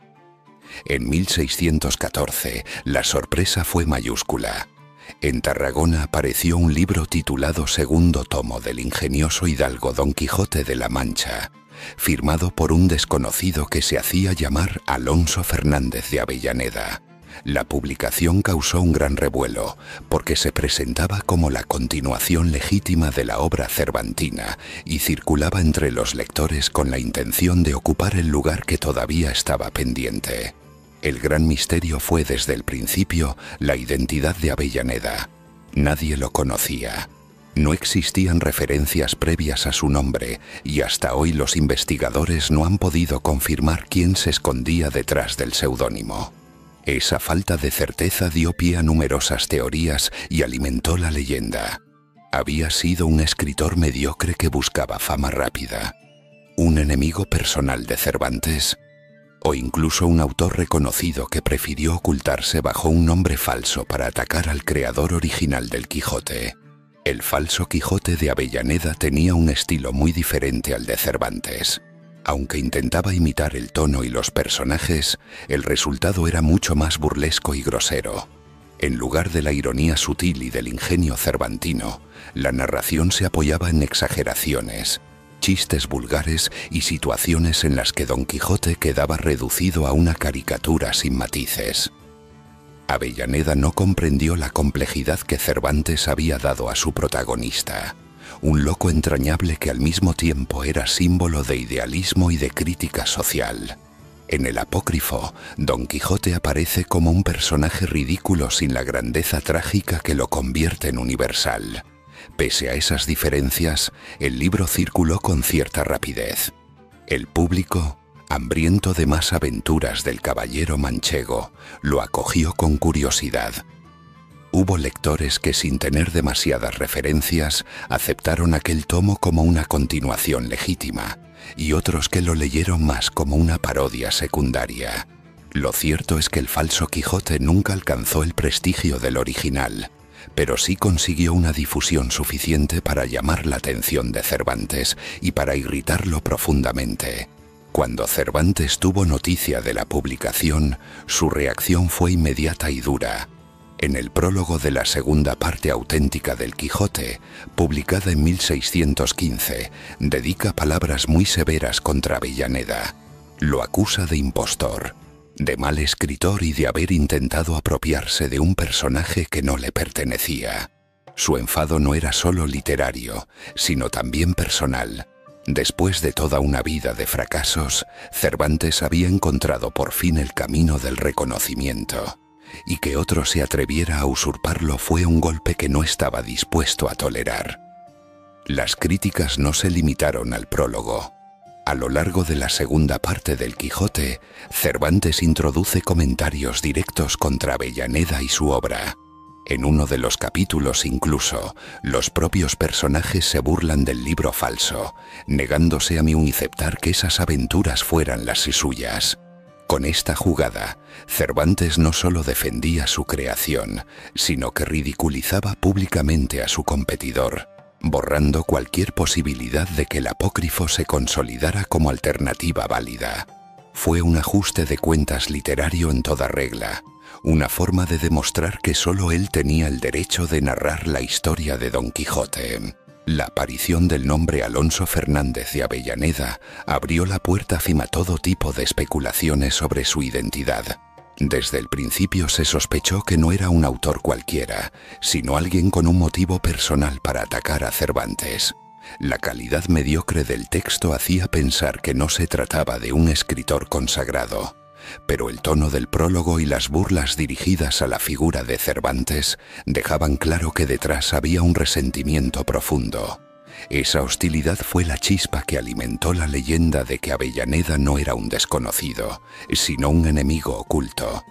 En mil seiscientos catorce, la sorpresa fue mayúscula. En Tarragona apareció un libro titulado Segundo tomo del ingenioso hidalgo Don Quijote de la Mancha, firmado por un desconocido que se hacía llamar Alonso Fernández de Avellaneda. La publicación causó un gran revuelo, porque se presentaba como la continuación legítima de la obra cervantina y circulaba entre los lectores con la intención de ocupar el lugar que todavía estaba pendiente. El gran misterio fue desde el principio la identidad de Avellaneda. Nadie lo conocía. No existían referencias previas a su nombre y hasta hoy los investigadores no han podido confirmar quién se escondía detrás del seudónimo. Esa falta de certeza dio pie a numerosas teorías y alimentó la leyenda. Había sido un escritor mediocre que buscaba fama rápida, un enemigo personal de Cervantes, o incluso un autor reconocido que prefirió ocultarse bajo un nombre falso para atacar al creador original del Quijote. El falso Quijote de Avellaneda tenía un estilo muy diferente al de Cervantes. Aunque intentaba imitar el tono y los personajes, el resultado era mucho más burlesco y grosero. En lugar de la ironía sutil y del ingenio cervantino, la narración se apoyaba en exageraciones, chistes vulgares y situaciones en las que Don Quijote quedaba reducido a una caricatura sin matices. Avellaneda no comprendió la complejidad que Cervantes había dado a su protagonista, un loco entrañable que al mismo tiempo era símbolo de idealismo y de crítica social. En el apócrifo, Don Quijote aparece como un personaje ridículo sin la grandeza trágica que lo convierte en universal. Pese a esas diferencias, el libro circuló con cierta rapidez. El público, hambriento de más aventuras del caballero manchego, lo acogió con curiosidad. Hubo lectores que, sin tener demasiadas referencias, aceptaron aquel tomo como una continuación legítima, y otros que lo leyeron más como una parodia secundaria. Lo cierto es que el falso Quijote nunca alcanzó el prestigio del original, pero sí consiguió una difusión suficiente para llamar la atención de Cervantes y para irritarlo profundamente. Cuando Cervantes tuvo noticia de la publicación, su reacción fue inmediata y dura. En el prólogo de la segunda parte auténtica del Quijote, publicada en mil seiscientos quince, dedica palabras muy severas contra Avellaneda. Lo acusa de impostor, de mal escritor y de haber intentado apropiarse de un personaje que no le pertenecía. Su enfado no era solo literario, sino también personal. Después de toda una vida de fracasos, Cervantes había encontrado por fin el camino del reconocimiento, y que otro se atreviera a usurparlo fue un golpe que no estaba dispuesto a tolerar. Las críticas no se limitaron al prólogo. A lo largo de la segunda parte del Quijote, Cervantes introduce comentarios directos contra Avellaneda y su obra. En uno de los capítulos incluso, los propios personajes se burlan del libro falso, negándose a aceptar que esas aventuras fueran las suyas. Con esta jugada, Cervantes no solo defendía su creación, sino que ridiculizaba públicamente a su competidor, borrando cualquier posibilidad de que el apócrifo se consolidara como alternativa válida. Fue un ajuste de cuentas literario en toda regla, una forma de demostrar que solo él tenía el derecho de narrar la historia de Don Quijote. La aparición del nombre Alonso Fernández de Avellaneda abrió la puerta a todo tipo de especulaciones sobre su identidad. Desde el principio se sospechó que no era un autor cualquiera, sino alguien con un motivo personal para atacar a Cervantes. La calidad mediocre del texto hacía pensar que no se trataba de un escritor consagrado, pero el tono del prólogo y las burlas dirigidas a la figura de Cervantes dejaban claro que detrás había un resentimiento profundo. Esa hostilidad fue la chispa que alimentó la leyenda de que Avellaneda no era un desconocido, sino un enemigo oculto.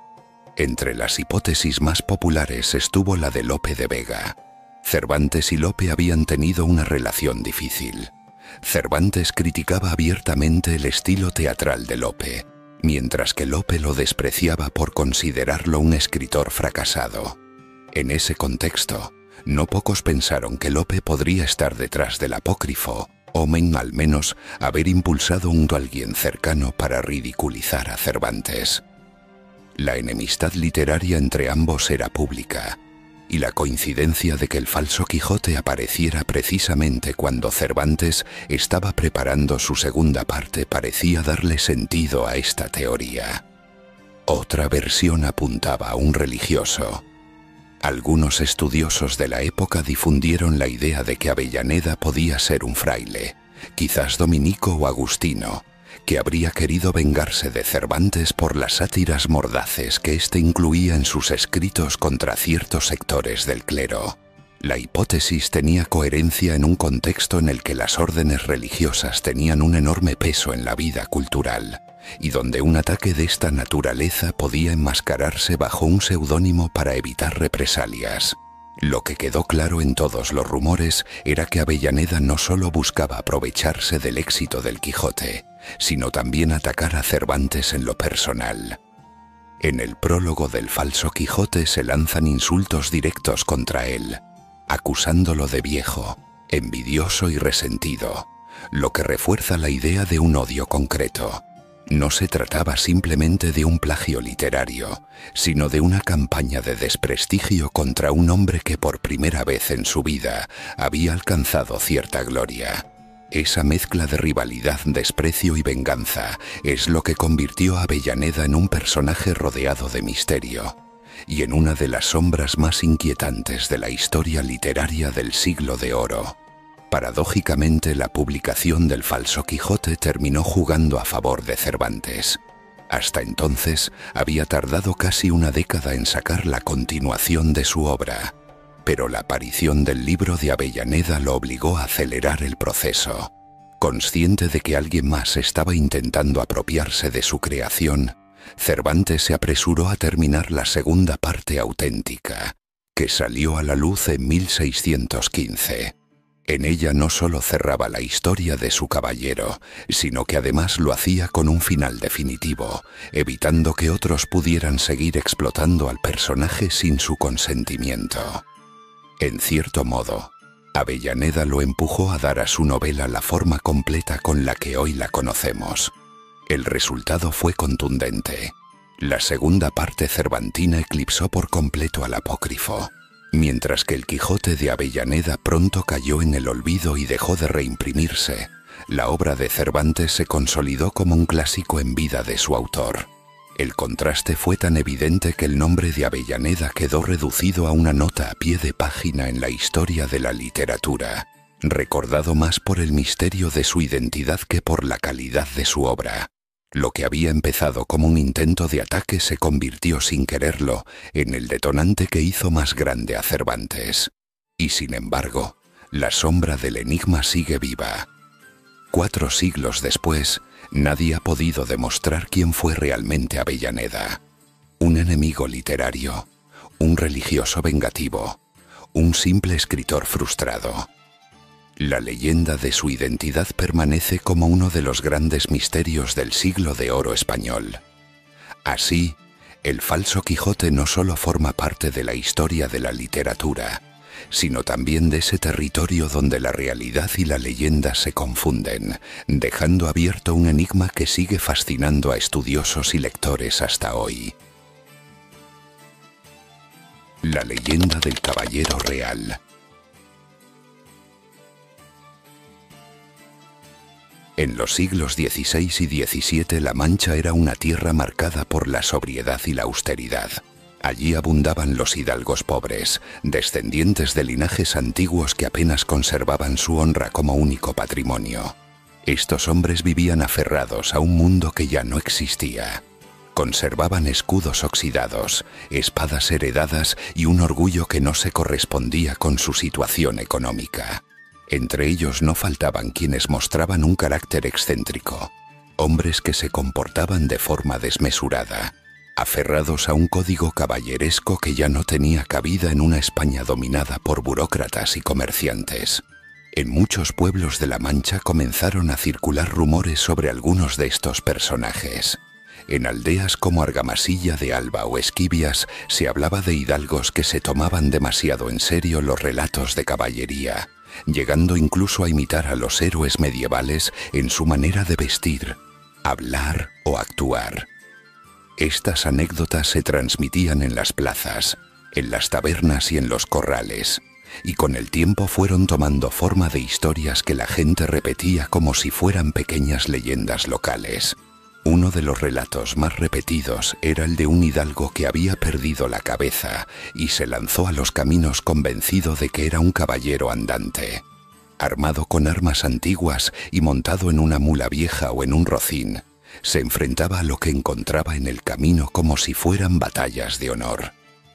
Entre las hipótesis más populares estuvo la de Lope de Vega. Cervantes y Lope habían tenido una relación difícil. Cervantes criticaba abiertamente el estilo teatral de Lope, mientras que Lope lo despreciaba por considerarlo un escritor fracasado. En ese contexto, no pocos pensaron que Lope podría estar detrás del apócrifo, o men al menos haber impulsado un a alguien cercano para ridiculizar a Cervantes. La enemistad literaria entre ambos era pública, y la coincidencia de que el falso Quijote apareciera precisamente cuando Cervantes estaba preparando su segunda parte parecía darle sentido a esta teoría. Otra versión apuntaba a un religioso. Algunos estudiosos de la época difundieron la idea de que Avellaneda podía ser un fraile, quizás dominico o agustino, que habría querido vengarse de Cervantes por las sátiras mordaces que éste incluía en sus escritos contra ciertos sectores del clero. La hipótesis tenía coherencia en un contexto en el que las órdenes religiosas tenían un enorme peso en la vida cultural, y donde un ataque de esta naturaleza podía enmascararse bajo un seudónimo para evitar represalias. Lo que quedó claro en todos los rumores era que Avellaneda no solo buscaba aprovecharse del éxito del Quijote, sino también atacar a Cervantes en lo personal. En el prólogo del falso Quijote se lanzan insultos directos contra él, acusándolo de viejo, envidioso y resentido, lo que refuerza la idea de un odio concreto. No se trataba simplemente de un plagio literario, sino de una campaña de desprestigio contra un hombre que por primera vez en su vida había alcanzado cierta gloria. Esa mezcla de rivalidad, desprecio y venganza es lo que convirtió a Avellaneda en un personaje rodeado de misterio, y en una de las sombras más inquietantes de la historia literaria del Siglo de Oro. Paradójicamente, la publicación del falso Quijote terminó jugando a favor de Cervantes. Hasta entonces había tardado casi una década en sacar la continuación de su obra, pero la aparición del libro de Avellaneda lo obligó a acelerar el proceso. Consciente de que alguien más estaba intentando apropiarse de su creación, Cervantes se apresuró a terminar la segunda parte auténtica, que salió a la luz en mil seiscientos quince. En ella no solo cerraba la historia de su caballero, sino que además lo hacía con un final definitivo, evitando que otros pudieran seguir explotando al personaje sin su consentimiento. En cierto modo, Avellaneda lo empujó a dar a su novela la forma completa con la que hoy la conocemos. El resultado fue contundente. La segunda parte cervantina eclipsó por completo al apócrifo. Mientras que el Quijote de Avellaneda pronto cayó en el olvido y dejó de reimprimirse, la obra de Cervantes se consolidó como un clásico en vida de su autor. El contraste fue tan evidente que el nombre de Avellaneda quedó reducido a una nota a pie de página en la historia de la literatura, recordado más por el misterio de su identidad que por la calidad de su obra. Lo que había empezado como un intento de ataque se convirtió sin quererlo en el detonante que hizo más grande a Cervantes. Y sin embargo, la sombra del enigma sigue viva. Cuatro siglos después, nadie ha podido demostrar quién fue realmente Avellaneda. Un enemigo literario, un religioso vengativo, un simple escritor frustrado. La leyenda de su identidad permanece como uno de los grandes misterios del Siglo de Oro español. Así, el falso Quijote no solo forma parte de la historia de la literatura, sino también de ese territorio donde la realidad y la leyenda se confunden, dejando abierto un enigma que sigue fascinando a estudiosos y lectores hasta hoy. La leyenda del Caballero Real. En los siglos dieciséis y diecisiete La Mancha era una tierra marcada por la sobriedad y la austeridad. Allí abundaban los hidalgos pobres, descendientes de linajes antiguos que apenas conservaban su honra como único patrimonio. Estos hombres vivían aferrados a un mundo que ya no existía. Conservaban escudos oxidados, espadas heredadas y un orgullo que no se correspondía con su situación económica. Entre ellos no faltaban quienes mostraban un carácter excéntrico, hombres que se comportaban de forma desmesurada, aferrados a un código caballeresco que ya no tenía cabida en una España dominada por burócratas y comerciantes. En muchos pueblos de La Mancha comenzaron a circular rumores sobre algunos de estos personajes. En aldeas como Argamasilla de Alba o Esquivias se hablaba de hidalgos que se tomaban demasiado en serio los relatos de caballería, llegando incluso a imitar a los héroes medievales en su manera de vestir, hablar o actuar. Estas anécdotas se transmitían en las plazas, en las tabernas y en los corrales, y con el tiempo fueron tomando forma de historias que la gente repetía como si fueran pequeñas leyendas locales. Uno de los relatos más repetidos era el de un hidalgo que había perdido la cabeza y se lanzó a los caminos convencido de que era un caballero andante. Armado con armas antiguas y montado en una mula vieja o en un rocín, se enfrentaba a lo que encontraba en el camino como si fueran batallas de honor.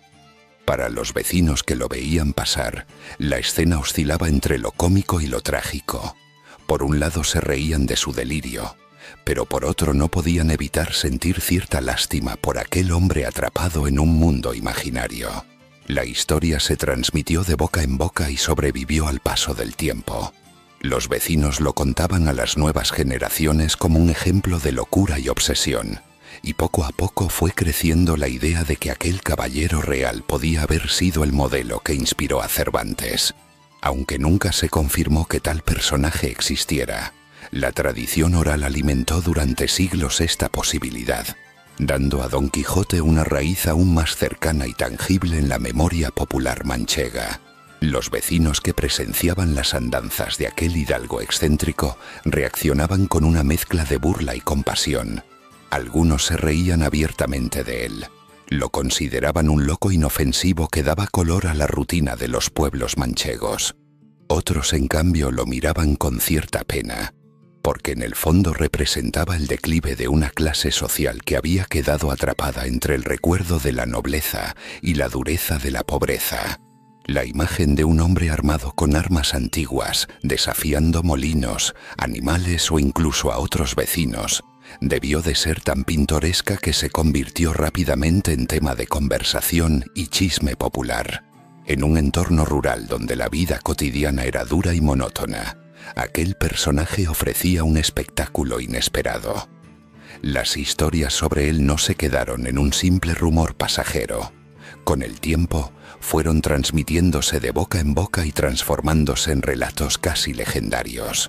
Para los vecinos que lo veían pasar, la escena oscilaba entre lo cómico y lo trágico. Por un lado se reían de su delirio, pero por otro no podían evitar sentir cierta lástima por aquel hombre atrapado en un mundo imaginario. La historia se transmitió de boca en boca y sobrevivió al paso del tiempo. Los vecinos lo contaban a las nuevas generaciones como un ejemplo de locura y obsesión, y poco a poco fue creciendo la idea de que aquel caballero real podía haber sido el modelo que inspiró a Cervantes. Aunque nunca se confirmó que tal personaje existiera, la tradición oral alimentó durante siglos esta posibilidad, dando a Don Quijote una raíz aún más cercana y tangible en la memoria popular manchega. Los vecinos que presenciaban las andanzas de aquel hidalgo excéntrico reaccionaban con una mezcla de burla y compasión. Algunos se reían abiertamente de él. Lo consideraban un loco inofensivo que daba color a la rutina de los pueblos manchegos. Otros, en cambio, lo miraban con cierta pena, porque en el fondo representaba el declive de una clase social que había quedado atrapada entre el recuerdo de la nobleza y la dureza de la pobreza. La imagen de un hombre armado con armas antiguas, desafiando molinos, animales o incluso a otros vecinos, debió de ser tan pintoresca que se convirtió rápidamente en tema de conversación y chisme popular. En un entorno rural donde la vida cotidiana era dura y monótona, aquel personaje ofrecía un espectáculo inesperado. Las historias sobre él no se quedaron en un simple rumor pasajero. Con el tiempo, fueron transmitiéndose de boca en boca y transformándose en relatos casi legendarios.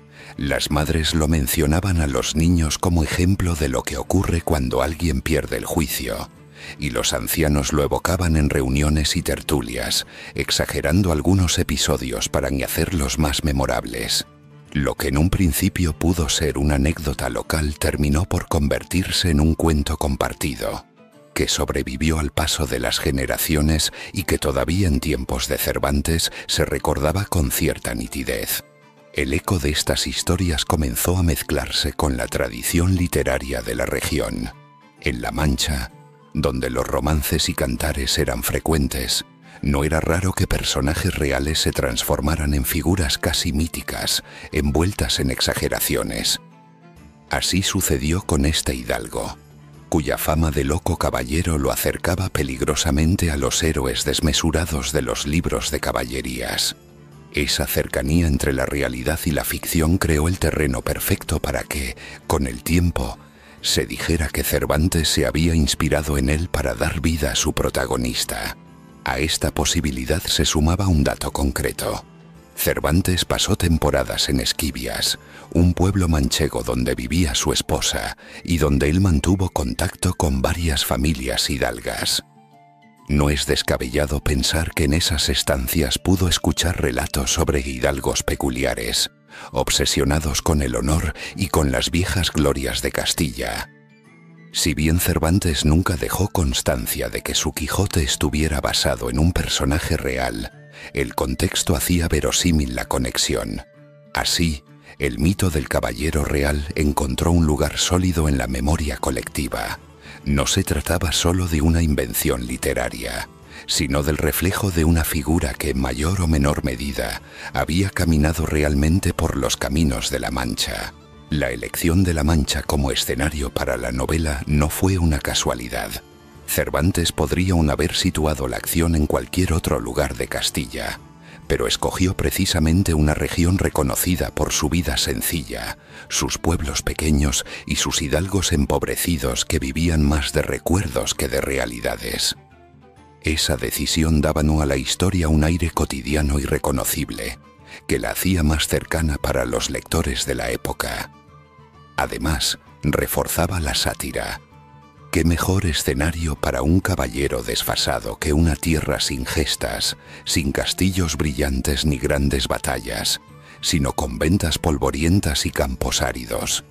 Las madres lo mencionaban a los niños como ejemplo de lo que ocurre cuando alguien pierde el juicio, y los ancianos lo evocaban en reuniones y tertulias, exagerando algunos episodios para ni hacerlos más memorables. Lo que en un principio pudo ser una anécdota local terminó por convertirse en un cuento compartido, que sobrevivió al paso de las generaciones y que todavía en tiempos de Cervantes se recordaba con cierta nitidez. El eco de estas historias comenzó a mezclarse con la tradición literaria de la región. En La Mancha, donde los romances y cantares eran frecuentes, no era raro que personajes reales se transformaran en figuras casi míticas, envueltas en exageraciones. Así sucedió con este hidalgo, cuya fama de loco caballero lo acercaba peligrosamente a los héroes desmesurados de los libros de caballerías. Esa cercanía entre la realidad y la ficción creó el terreno perfecto para que, con el tiempo, se dijera que Cervantes se había inspirado en él para dar vida a su protagonista. A esta posibilidad se sumaba un dato concreto. Cervantes pasó temporadas en Esquivias, un pueblo manchego donde vivía su esposa y donde él mantuvo contacto con varias familias hidalgas. No es descabellado pensar que en esas estancias pudo escuchar relatos sobre hidalgos peculiares, obsesionados con el honor y con las viejas glorias de Castilla. Si bien Cervantes nunca dejó constancia de que su Quijote estuviera basado en un personaje real, el contexto hacía verosímil la conexión. Así, el mito del caballero real encontró un lugar sólido en la memoria colectiva. No se trataba solo de una invención literaria, sino del reflejo de una figura que en mayor o menor medida había caminado realmente por los caminos de la Mancha. La elección de la Mancha como escenario para la novela no fue una casualidad. Cervantes podría aún haber situado la acción en cualquier otro lugar de Castilla, pero escogió precisamente una región reconocida por su vida sencilla, sus pueblos pequeños y sus hidalgos empobrecidos que vivían más de recuerdos que de realidades. Esa decisión daba a la historia un aire cotidiano y reconocible, que la hacía más cercana para los lectores de la época. Además, reforzaba la sátira. ¿Qué mejor escenario para un caballero desfasado que una tierra sin gestas, sin castillos brillantes ni grandes batallas, sino con ventas polvorientas y campos áridos?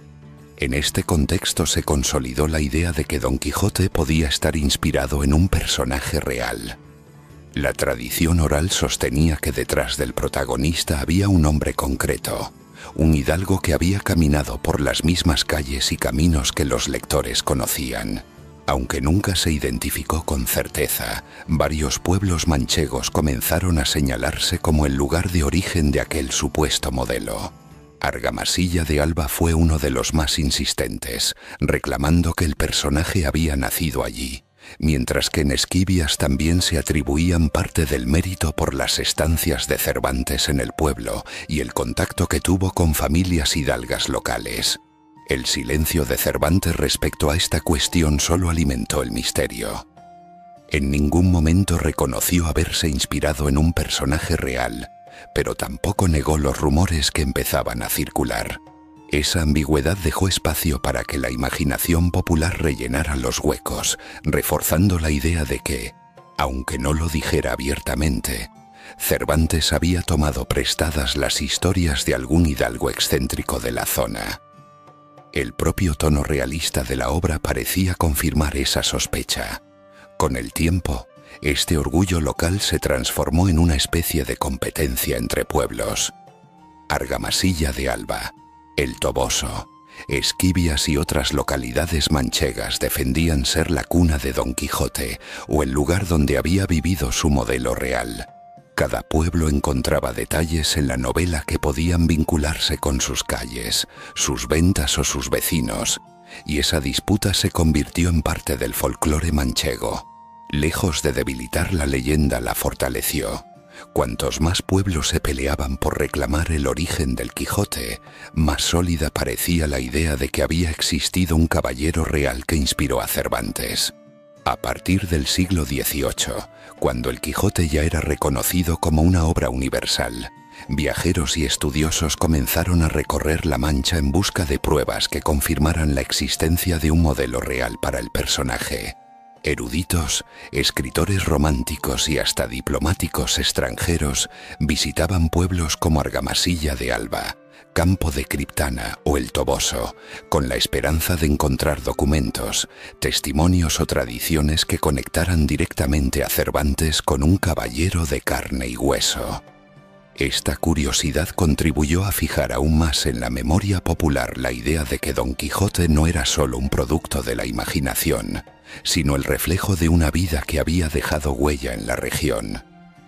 En este contexto se consolidó la idea de que Don Quijote podía estar inspirado en un personaje real. La tradición oral sostenía que detrás del protagonista había un hombre concreto, un hidalgo que había caminado por las mismas calles y caminos que los lectores conocían. Aunque nunca se identificó con certeza, varios pueblos manchegos comenzaron a señalarse como el lugar de origen de aquel supuesto modelo. Argamasilla de Alba fue uno de los más insistentes, reclamando que el personaje había nacido allí, mientras que en Esquivias también se atribuían parte del mérito por las estancias de Cervantes en el pueblo y el contacto que tuvo con familias hidalgas locales. El silencio de Cervantes respecto a esta cuestión solo alimentó el misterio. En ningún momento reconoció haberse inspirado en un personaje real, pero tampoco negó los rumores que empezaban a circular. Esa ambigüedad dejó espacio para que la imaginación popular rellenara los huecos, reforzando la idea de que, aunque no lo dijera abiertamente, Cervantes había tomado prestadas las historias de algún hidalgo excéntrico de la zona. El propio tono realista de la obra parecía confirmar esa sospecha. Con el tiempo, este orgullo local se transformó en una especie de competencia entre pueblos. Argamasilla de Alba, El Toboso, Esquivias y otras localidades manchegas defendían ser la cuna de Don Quijote o el lugar donde había vivido su modelo real. Cada pueblo encontraba detalles en la novela que podían vincularse con sus calles, sus ventas o sus vecinos, y esa disputa se convirtió en parte del folclore manchego. Lejos de debilitar la leyenda, la fortaleció. Cuantos más pueblos se peleaban por reclamar el origen del Quijote, más sólida parecía la idea de que había existido un caballero real que inspiró a Cervantes. A partir del siglo dieciocho, cuando el Quijote ya era reconocido como una obra universal, viajeros y estudiosos comenzaron a recorrer la Mancha en busca de pruebas que confirmaran la existencia de un modelo real para el personaje. Eruditos, escritores románticos y hasta diplomáticos extranjeros visitaban pueblos como Argamasilla de Alba, Campo de Criptana o El Toboso, con la esperanza de encontrar documentos, testimonios o tradiciones que conectaran directamente a Cervantes con un caballero de carne y hueso. Esta curiosidad contribuyó a fijar aún más en la memoria popular la idea de que Don Quijote no era solo un producto de la imaginación, sino el reflejo de una vida que había dejado huella en la región.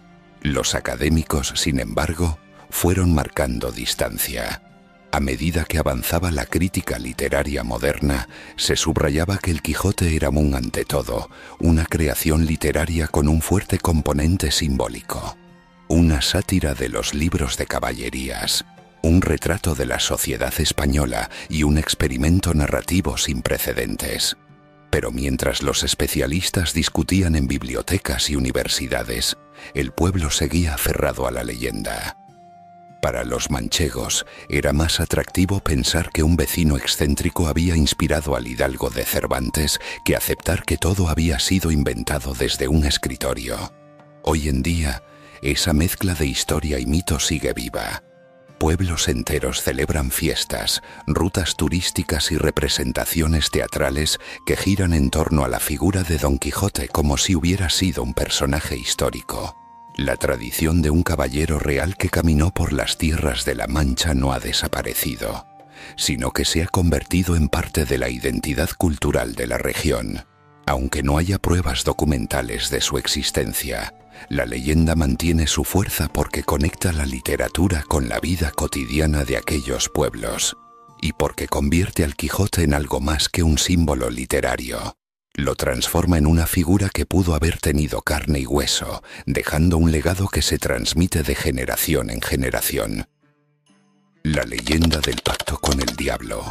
Los académicos, sin embargo, fueron marcando distancia. A medida que avanzaba la crítica literaria moderna, se subrayaba que el Quijote era un ante todo, una creación literaria con un fuerte componente simbólico. Una sátira de los libros de caballerías, un retrato de la sociedad española y un experimento narrativo sin precedentes. Pero mientras los especialistas discutían en bibliotecas y universidades, el pueblo seguía aferrado a la leyenda. Para los manchegos era más atractivo pensar que un vecino excéntrico había inspirado al hidalgo de Cervantes que aceptar que todo había sido inventado desde un escritorio. Hoy en día, esa mezcla de historia y mito sigue viva. Pueblos enteros celebran fiestas, rutas turísticas y representaciones teatrales que giran en torno a la figura de Don Quijote como si hubiera sido un personaje histórico. La tradición de un caballero real que caminó por las tierras de la Mancha no ha desaparecido, sino que se ha convertido en parte de la identidad cultural de la región. Aunque no haya pruebas documentales de su existencia, la leyenda mantiene su fuerza porque conecta la literatura con la vida cotidiana de aquellos pueblos, y porque convierte al Quijote en algo más que un símbolo literario. Lo transforma en una figura que pudo haber tenido carne y hueso, dejando un legado que se transmite de generación en generación. La leyenda del pacto con el diablo.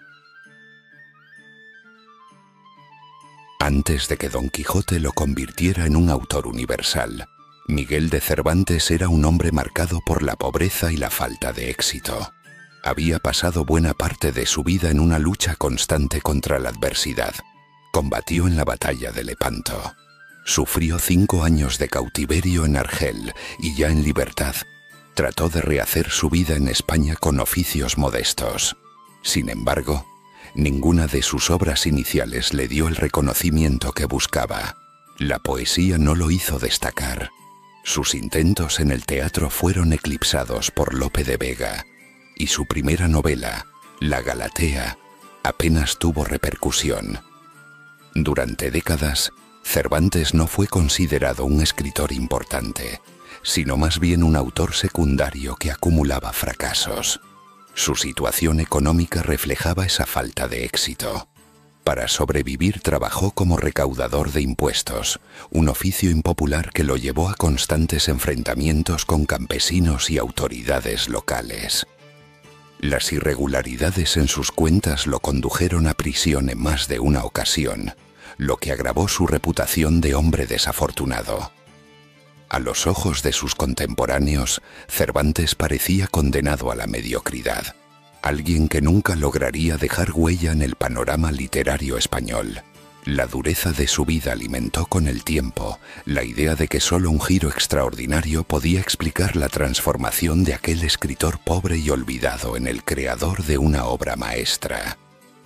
Antes de que Don Quijote lo convirtiera en un autor universal, Miguel de Cervantes era un hombre marcado por la pobreza y la falta de éxito. Había pasado buena parte de su vida en una lucha constante contra la adversidad. Combatió en la batalla de Lepanto. Sufrió cinco años de cautiverio en Argel y ya en libertad, trató de rehacer su vida en España con oficios modestos. Sin embargo, ninguna de sus obras iniciales le dio el reconocimiento que buscaba. La poesía no lo hizo destacar. Sus intentos en el teatro fueron eclipsados por Lope de Vega, y su primera novela, La Galatea, apenas tuvo repercusión. Durante décadas, Cervantes no fue considerado un escritor importante, sino más bien un autor secundario que acumulaba fracasos. Su situación económica reflejaba esa falta de éxito. Para sobrevivir trabajó como recaudador de impuestos, un oficio impopular que lo llevó a constantes enfrentamientos con campesinos y autoridades locales. Las irregularidades en sus cuentas lo condujeron a prisión en más de una ocasión, lo que agravó su reputación de hombre desafortunado. A los ojos de sus contemporáneos, Cervantes parecía condenado a la mediocridad, alguien que nunca lograría dejar huella en el panorama literario español. La dureza de su vida alimentó con el tiempo la idea de que solo un giro extraordinario podía explicar la transformación de aquel escritor pobre y olvidado en el creador de una obra maestra.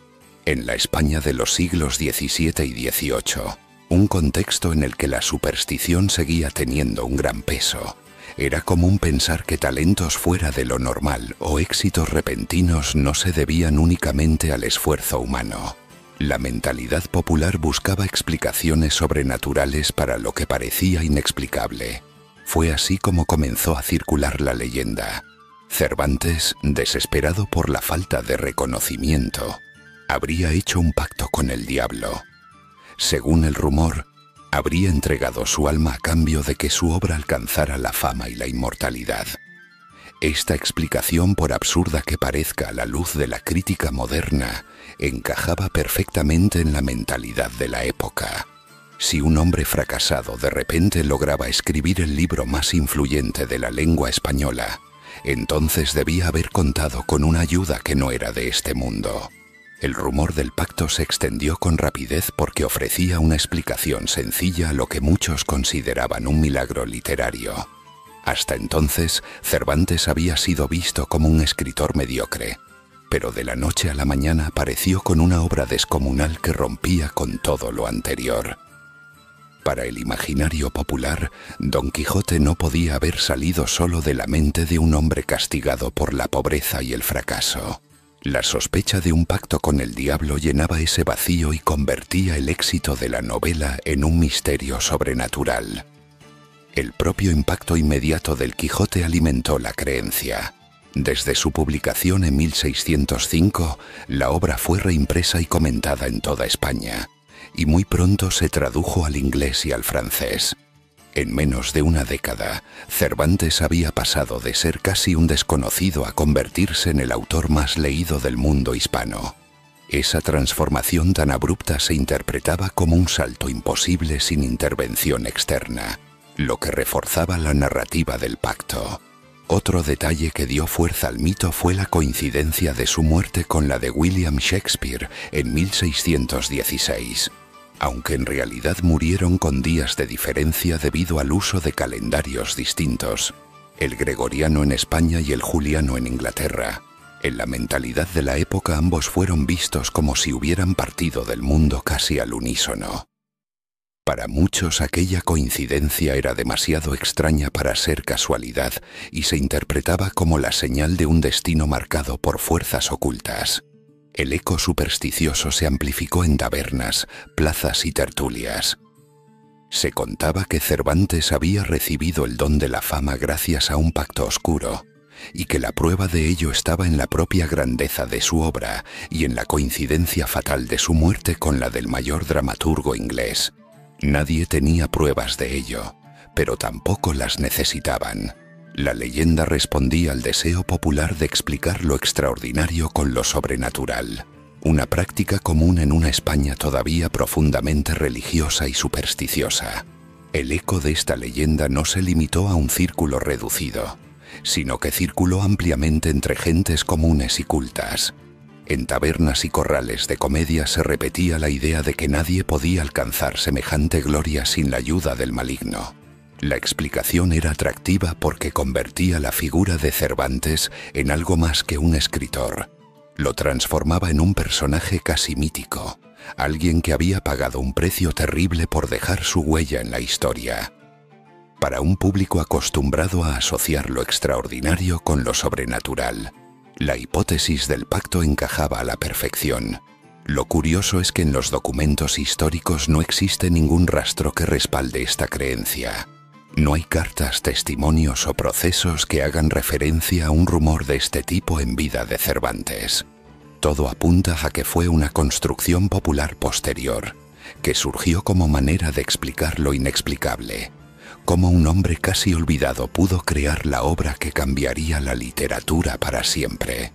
En la España de los siglos diecisiete y dieciocho, un contexto en el que la superstición seguía teniendo un gran peso, era común pensar que talentos fuera de lo normal o éxitos repentinos no se debían únicamente al esfuerzo humano. La mentalidad popular buscaba explicaciones sobrenaturales para lo que parecía inexplicable. Fue así como comenzó a circular la leyenda. Cervantes, desesperado por la falta de reconocimiento, habría hecho un pacto con el diablo. Según el rumor, habría entregado su alma a cambio de que su obra alcanzara la fama y la inmortalidad. Esta explicación, por absurda que parezca a la luz de la crítica moderna, encajaba perfectamente en la mentalidad de la época. Si un hombre fracasado de repente lograba escribir el libro más influyente de la lengua española, entonces debía haber contado con una ayuda que no era de este mundo. El rumor del pacto se extendió con rapidez porque ofrecía una explicación sencilla a lo que muchos consideraban un milagro literario. Hasta entonces, Cervantes había sido visto como un escritor mediocre, pero de la noche a la mañana apareció con una obra descomunal que rompía con todo lo anterior. Para el imaginario popular, Don Quijote no podía haber salido solo de la mente de un hombre castigado por la pobreza y el fracaso. La sospecha de un pacto con el diablo llenaba ese vacío y convertía el éxito de la novela en un misterio sobrenatural. El propio impacto inmediato del Quijote alimentó la creencia. Desde su publicación en mil seiscientos cinco, la obra fue reimpresa y comentada en toda España, y muy pronto se tradujo al inglés y al francés. En menos de una década, Cervantes había pasado de ser casi un desconocido a convertirse en el autor más leído del mundo hispano. Esa transformación tan abrupta se interpretaba como un salto imposible sin intervención externa, lo que reforzaba la narrativa del pacto. Otro detalle que dio fuerza al mito fue la coincidencia de su muerte con la de William Shakespeare en mil seiscientos dieciséis. Aunque en realidad murieron con días de diferencia debido al uso de calendarios distintos, el gregoriano en España y el juliano en Inglaterra. En la mentalidad de la época ambos fueron vistos como si hubieran partido del mundo casi al unísono. Para muchos aquella coincidencia era demasiado extraña para ser casualidad y se interpretaba como la señal de un destino marcado por fuerzas ocultas. El eco supersticioso se amplificó en tabernas, plazas y tertulias. Se contaba que Cervantes había recibido el don de la fama gracias a un pacto oscuro, y que la prueba de ello estaba en la propia grandeza de su obra y en la coincidencia fatal de su muerte con la del mayor dramaturgo inglés. Nadie tenía pruebas de ello, pero tampoco las necesitaban. La leyenda respondía al deseo popular de explicar lo extraordinario con lo sobrenatural, una práctica común en una España todavía profundamente religiosa y supersticiosa. El eco de esta leyenda no se limitó a un círculo reducido, sino que circuló ampliamente entre gentes comunes y cultas. En tabernas y corrales de comedia se repetía la idea de que nadie podía alcanzar semejante gloria sin la ayuda del maligno. La explicación era atractiva porque convertía la figura de Cervantes en algo más que un escritor. Lo transformaba en un personaje casi mítico, alguien que había pagado un precio terrible por dejar su huella en la historia. Para un público acostumbrado a asociar lo extraordinario con lo sobrenatural, la hipótesis del pacto encajaba a la perfección. Lo curioso es que en los documentos históricos no existe ningún rastro que respalde esta creencia. No hay cartas, testimonios o procesos que hagan referencia a un rumor de este tipo en vida de Cervantes. Todo apunta a que fue una construcción popular posterior, que surgió como manera de explicar lo inexplicable. Cómo un hombre casi olvidado pudo crear la obra que cambiaría la literatura para siempre.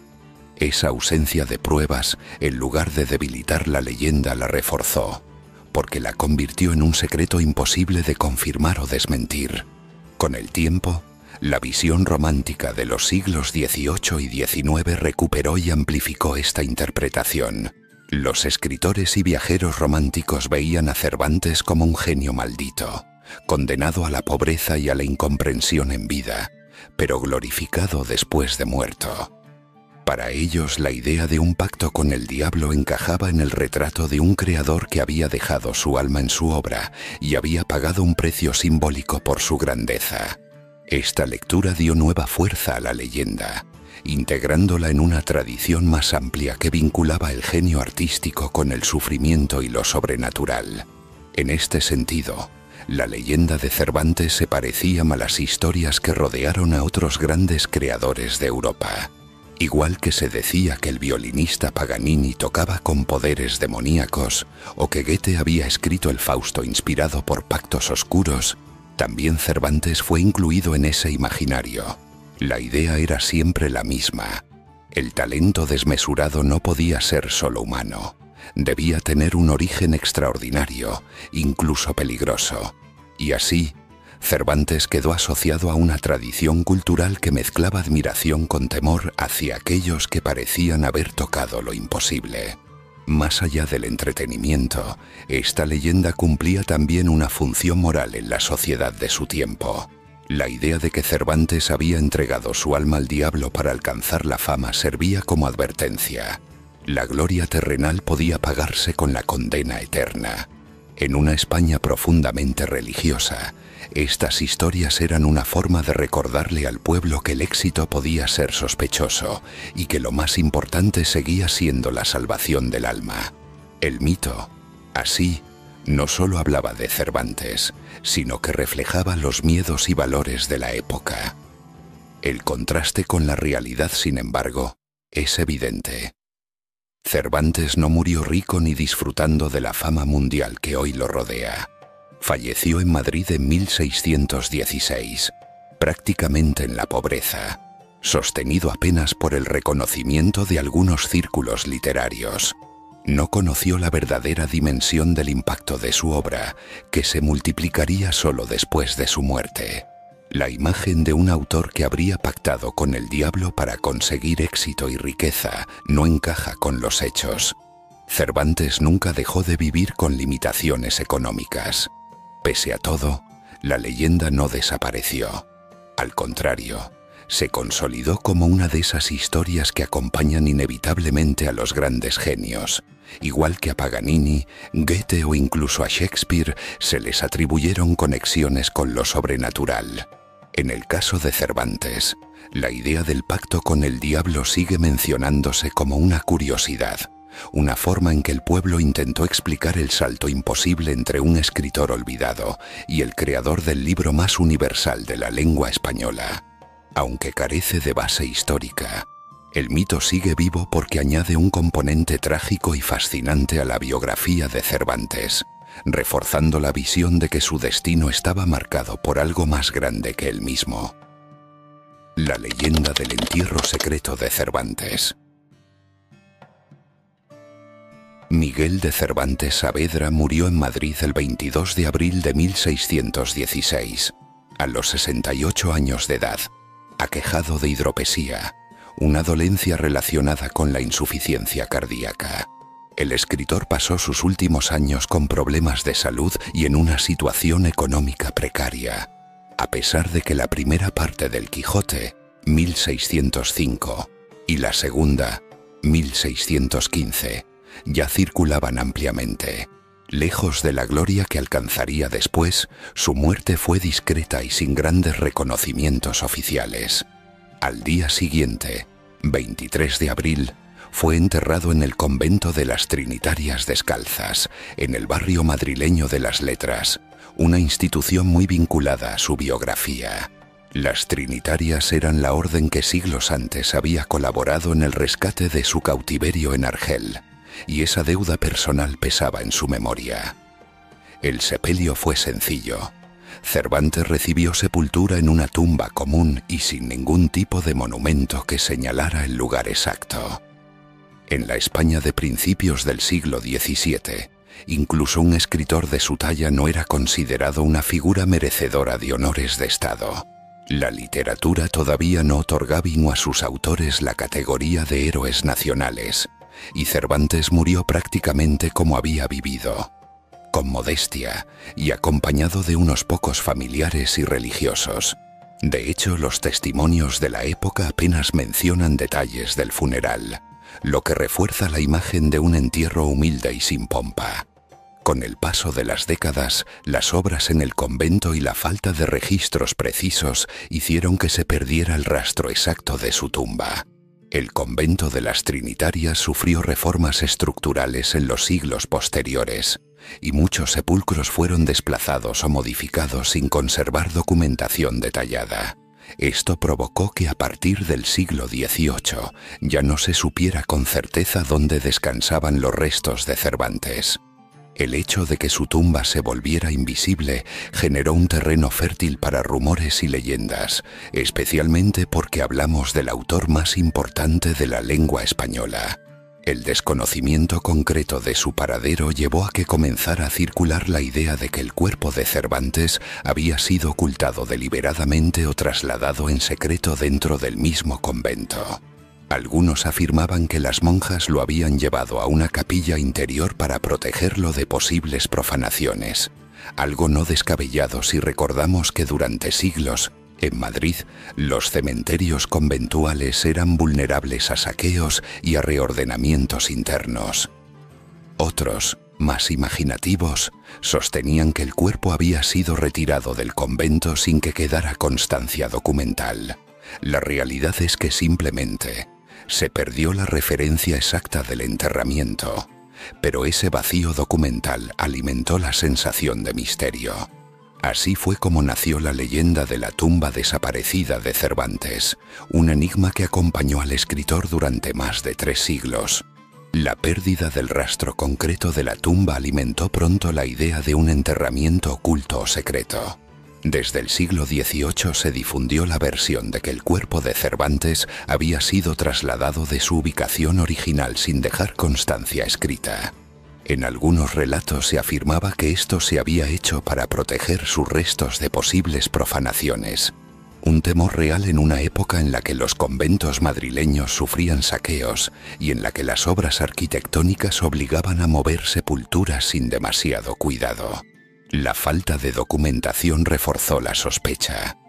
Esa ausencia de pruebas, en lugar de debilitar la leyenda, la reforzó, porque la convirtió en un secreto imposible de confirmar o desmentir. Con el tiempo, la visión romántica de los siglos dieciocho y diecinueve recuperó y amplificó esta interpretación. Los escritores y viajeros románticos veían a Cervantes como un genio maldito, condenado a la pobreza y a la incomprensión en vida, pero glorificado después de muerto. Para ellos, la idea de un pacto con el diablo encajaba en el retrato de un creador que había dejado su alma en su obra y había pagado un precio simbólico por su grandeza. Esta lectura dio nueva fuerza a la leyenda, integrándola en una tradición más amplia que vinculaba el genio artístico con el sufrimiento y lo sobrenatural. En este sentido, la leyenda de Cervantes se parecía a las historias que rodearon a otros grandes creadores de Europa. Igual que se decía que el violinista Paganini tocaba con poderes demoníacos, o que Goethe había escrito el Fausto inspirado por pactos oscuros, también Cervantes fue incluido en ese imaginario. La idea era siempre la misma. El talento desmesurado no podía ser solo humano. Debía tener un origen extraordinario, incluso peligroso. Y así, Cervantes quedó asociado a una tradición cultural que mezclaba admiración con temor hacia aquellos que parecían haber tocado lo imposible. Más allá del entretenimiento, esta leyenda cumplía también una función moral en la sociedad de su tiempo. La idea de que Cervantes había entregado su alma al diablo para alcanzar la fama servía como advertencia. La gloria terrenal podía pagarse con la condena eterna. En una España profundamente religiosa, estas historias eran una forma de recordarle al pueblo que el éxito podía ser sospechoso y que lo más importante seguía siendo la salvación del alma. El mito, así, no solo hablaba de Cervantes, sino que reflejaba los miedos y valores de la época. El contraste con la realidad, sin embargo, es evidente. Cervantes no murió rico ni disfrutando de la fama mundial que hoy lo rodea. Falleció en Madrid en mil seiscientos dieciséis, prácticamente en la pobreza, sostenido apenas por el reconocimiento de algunos círculos literarios. No conoció la verdadera dimensión del impacto de su obra, que se multiplicaría solo después de su muerte. La imagen de un autor que habría pactado con el diablo para conseguir éxito y riqueza no encaja con los hechos. Cervantes nunca dejó de vivir con limitaciones económicas. Pese a todo, la leyenda no desapareció. Al contrario, se consolidó como una de esas historias que acompañan inevitablemente a los grandes genios. Igual que a Paganini, Goethe o incluso a Shakespeare se les atribuyeron conexiones con lo sobrenatural. En el caso de Cervantes, la idea del pacto con el diablo sigue mencionándose como una curiosidad, una forma en que el pueblo intentó explicar el salto imposible entre un escritor olvidado y el creador del libro más universal de la lengua española. Aunque carece de base histórica, el mito sigue vivo porque añade un componente trágico y fascinante a la biografía de Cervantes, reforzando la visión de que su destino estaba marcado por algo más grande que él mismo. La leyenda del entierro secreto de Cervantes. Miguel de Cervantes Saavedra murió en Madrid el veintidós de abril de mil seiscientos dieciséis, a los sesenta y ocho años de edad, aquejado de hidropesía, una dolencia relacionada con la insuficiencia cardíaca. El escritor pasó sus últimos años con problemas de salud y en una situación económica precaria. A pesar de que la primera parte del Quijote, mil seiscientos cinco, y la segunda, mil seiscientos quince, ya circulaban ampliamente. Lejos de la gloria que alcanzaría después, su muerte fue discreta y sin grandes reconocimientos oficiales. Al día siguiente, veintitrés de abril, fue enterrado en el convento de las Trinitarias Descalzas, en el barrio madrileño de Las Letras, una institución muy vinculada a su biografía. Las Trinitarias eran la orden que siglos antes había colaborado en el rescate de su cautiverio en Argel, y esa deuda personal pesaba en su memoria. El sepelio fue sencillo. Cervantes recibió sepultura en una tumba común y sin ningún tipo de monumento que señalara el lugar exacto. En la España de principios del siglo diecisiete, incluso un escritor de su talla no era considerado una figura merecedora de honores de Estado. La literatura todavía no otorgaba a sus autores la categoría de héroes nacionales, y Cervantes murió prácticamente como había vivido, con modestia y acompañado de unos pocos familiares y religiosos. De hecho, los testimonios de la época apenas mencionan detalles del funeral, lo que refuerza la imagen de un entierro humilde y sin pompa. Con el paso de las décadas, las obras en el convento y la falta de registros precisos hicieron que se perdiera el rastro exacto de su tumba. El convento de las Trinitarias sufrió reformas estructurales en los siglos posteriores, y muchos sepulcros fueron desplazados o modificados sin conservar documentación detallada. Esto provocó que a partir del siglo dieciocho ya no se supiera con certeza dónde descansaban los restos de Cervantes. El hecho de que su tumba se volviera invisible generó un terreno fértil para rumores y leyendas, especialmente porque hablamos del autor más importante de la lengua española. El desconocimiento concreto de su paradero llevó a que comenzara a circular la idea de que el cuerpo de Cervantes había sido ocultado deliberadamente o trasladado en secreto dentro del mismo convento. Algunos afirmaban que las monjas lo habían llevado a una capilla interior para protegerlo de posibles profanaciones, algo no descabellado si recordamos que durante siglos, en Madrid, los cementerios conventuales eran vulnerables a saqueos y a reordenamientos internos. Otros, más imaginativos, sostenían que el cuerpo había sido retirado del convento sin que quedara constancia documental. La realidad es que simplemente se perdió la referencia exacta del enterramiento, pero ese vacío documental alimentó la sensación de misterio. Así fue como nació la leyenda de la tumba desaparecida de Cervantes, un enigma que acompañó al escritor durante más de tres siglos. La pérdida del rastro concreto de la tumba alimentó pronto la idea de un enterramiento oculto o secreto. Desde el siglo dieciocho se difundió la versión de que el cuerpo de Cervantes había sido trasladado de su ubicación original sin dejar constancia escrita. En algunos relatos se afirmaba que esto se había hecho para proteger sus restos de posibles profanaciones, un temor real en una época en la que los conventos madrileños sufrían saqueos y en la que las obras arquitectónicas obligaban a mover sepulturas sin demasiado cuidado. La falta de documentación reforzó la sospecha.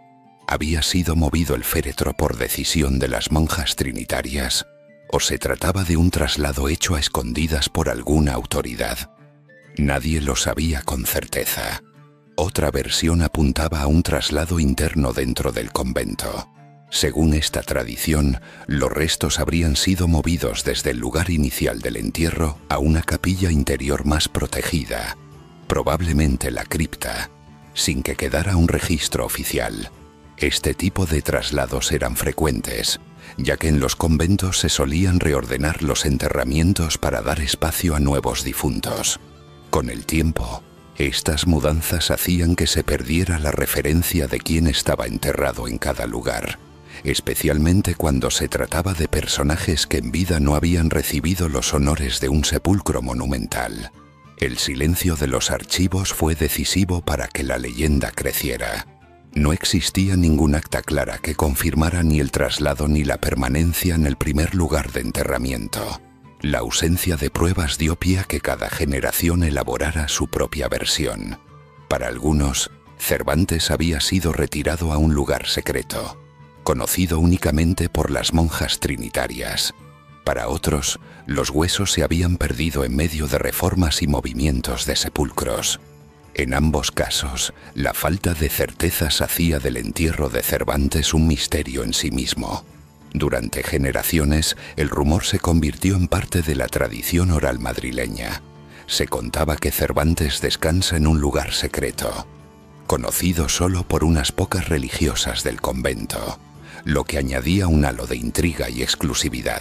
¿Había sido movido el féretro por decisión de las monjas trinitarias? ¿O se trataba de un traslado hecho a escondidas por alguna autoridad? Nadie lo sabía con certeza. Otra versión apuntaba a un traslado interno dentro del convento. Según esta tradición, los restos habrían sido movidos desde el lugar inicial del entierro a una capilla interior más protegida, probablemente la cripta, sin que quedara un registro oficial. Este tipo de traslados eran frecuentes, ya que en los conventos se solían reordenar los enterramientos para dar espacio a nuevos difuntos. Con el tiempo, estas mudanzas hacían que se perdiera la referencia de quién estaba enterrado en cada lugar, especialmente cuando se trataba de personajes que en vida no habían recibido los honores de un sepulcro monumental. El silencio de los archivos fue decisivo para que la leyenda creciera. No existía ningún acta clara que confirmara ni el traslado ni la permanencia en el primer lugar de enterramiento. La ausencia de pruebas dio pie a que cada generación elaborara su propia versión. Para algunos, Cervantes había sido retirado a un lugar secreto, conocido únicamente por las monjas trinitarias. Para otros, los huesos se habían perdido en medio de reformas y movimientos de sepulcros. En ambos casos, la falta de certezas hacía del entierro de Cervantes un misterio en sí mismo. Durante generaciones, el rumor se convirtió en parte de la tradición oral madrileña. Se contaba que Cervantes descansa en un lugar secreto, conocido solo por unas pocas religiosas del convento, lo que añadía un halo de intriga y exclusividad.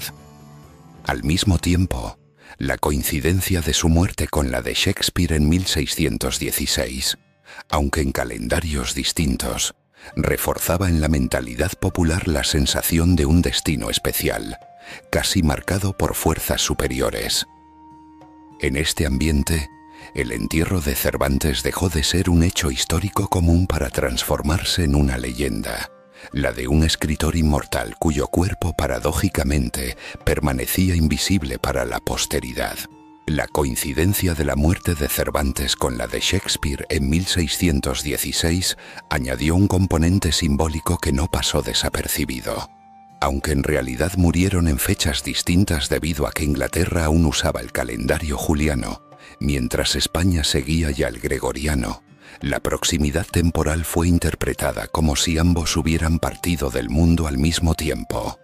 Al mismo tiempo, la coincidencia de su muerte con la de Shakespeare en mil seiscientos dieciséis, aunque en calendarios distintos, reforzaba en la mentalidad popular la sensación de un destino especial, casi marcado por fuerzas superiores. En este ambiente, el entierro de Cervantes dejó de ser un hecho histórico común para transformarse en una leyenda, la de un escritor inmortal cuyo cuerpo paradójicamente permanecía invisible para la posteridad. La coincidencia de la muerte de Cervantes con la de Shakespeare en mil seiscientos dieciséis añadió un componente simbólico que no pasó desapercibido. Aunque en realidad murieron en fechas distintas debido a que Inglaterra aún usaba el calendario juliano, mientras España seguía ya el gregoriano, la proximidad temporal fue interpretada como si ambos hubieran partido del mundo al mismo tiempo.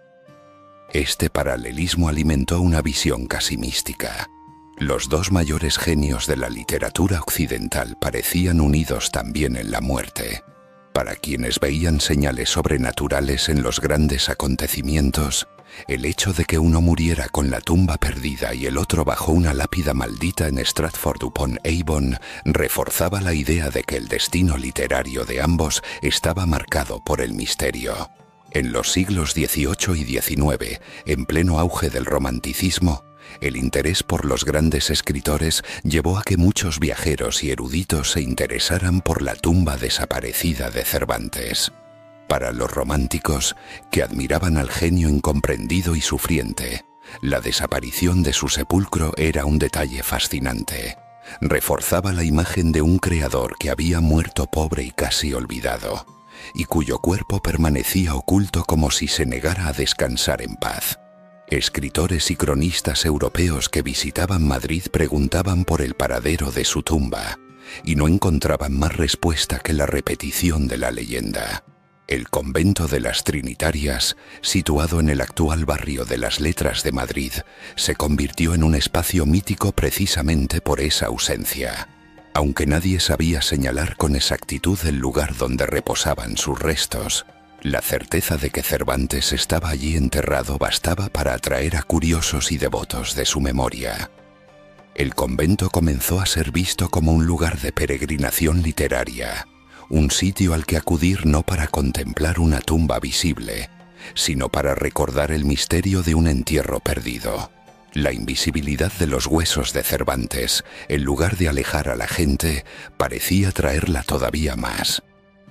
Este paralelismo alimentó una visión casi mística. Los dos mayores genios de la literatura occidental parecían unidos también en la muerte. Para quienes veían señales sobrenaturales en los grandes acontecimientos, el hecho de que uno muriera con la tumba perdida y el otro bajo una lápida maldita en Stratford-upon-Avon reforzaba la idea de que el destino literario de ambos estaba marcado por el misterio. En los siglos dieciocho y diecinueve, en pleno auge del romanticismo, el interés por los grandes escritores llevó a que muchos viajeros y eruditos se interesaran por la tumba desaparecida de Cervantes. Para los románticos, que admiraban al genio incomprendido y sufriente, la desaparición de su sepulcro era un detalle fascinante. Reforzaba la imagen de un creador que había muerto pobre y casi olvidado, y cuyo cuerpo permanecía oculto como si se negara a descansar en paz. Escritores y cronistas europeos que visitaban Madrid preguntaban por el paradero de su tumba, y no encontraban más respuesta que la repetición de la leyenda. El convento de las Trinitarias, situado en el actual barrio de las Letras de Madrid, se convirtió en un espacio mítico precisamente por esa ausencia. Aunque nadie sabía señalar con exactitud el lugar donde reposaban sus restos, la certeza de que Cervantes estaba allí enterrado bastaba para atraer a curiosos y devotos de su memoria. El convento comenzó a ser visto como un lugar de peregrinación literaria, un sitio al que acudir no para contemplar una tumba visible, sino para recordar el misterio de un entierro perdido. La invisibilidad de los huesos de Cervantes, en lugar de alejar a la gente, parecía traerla todavía más.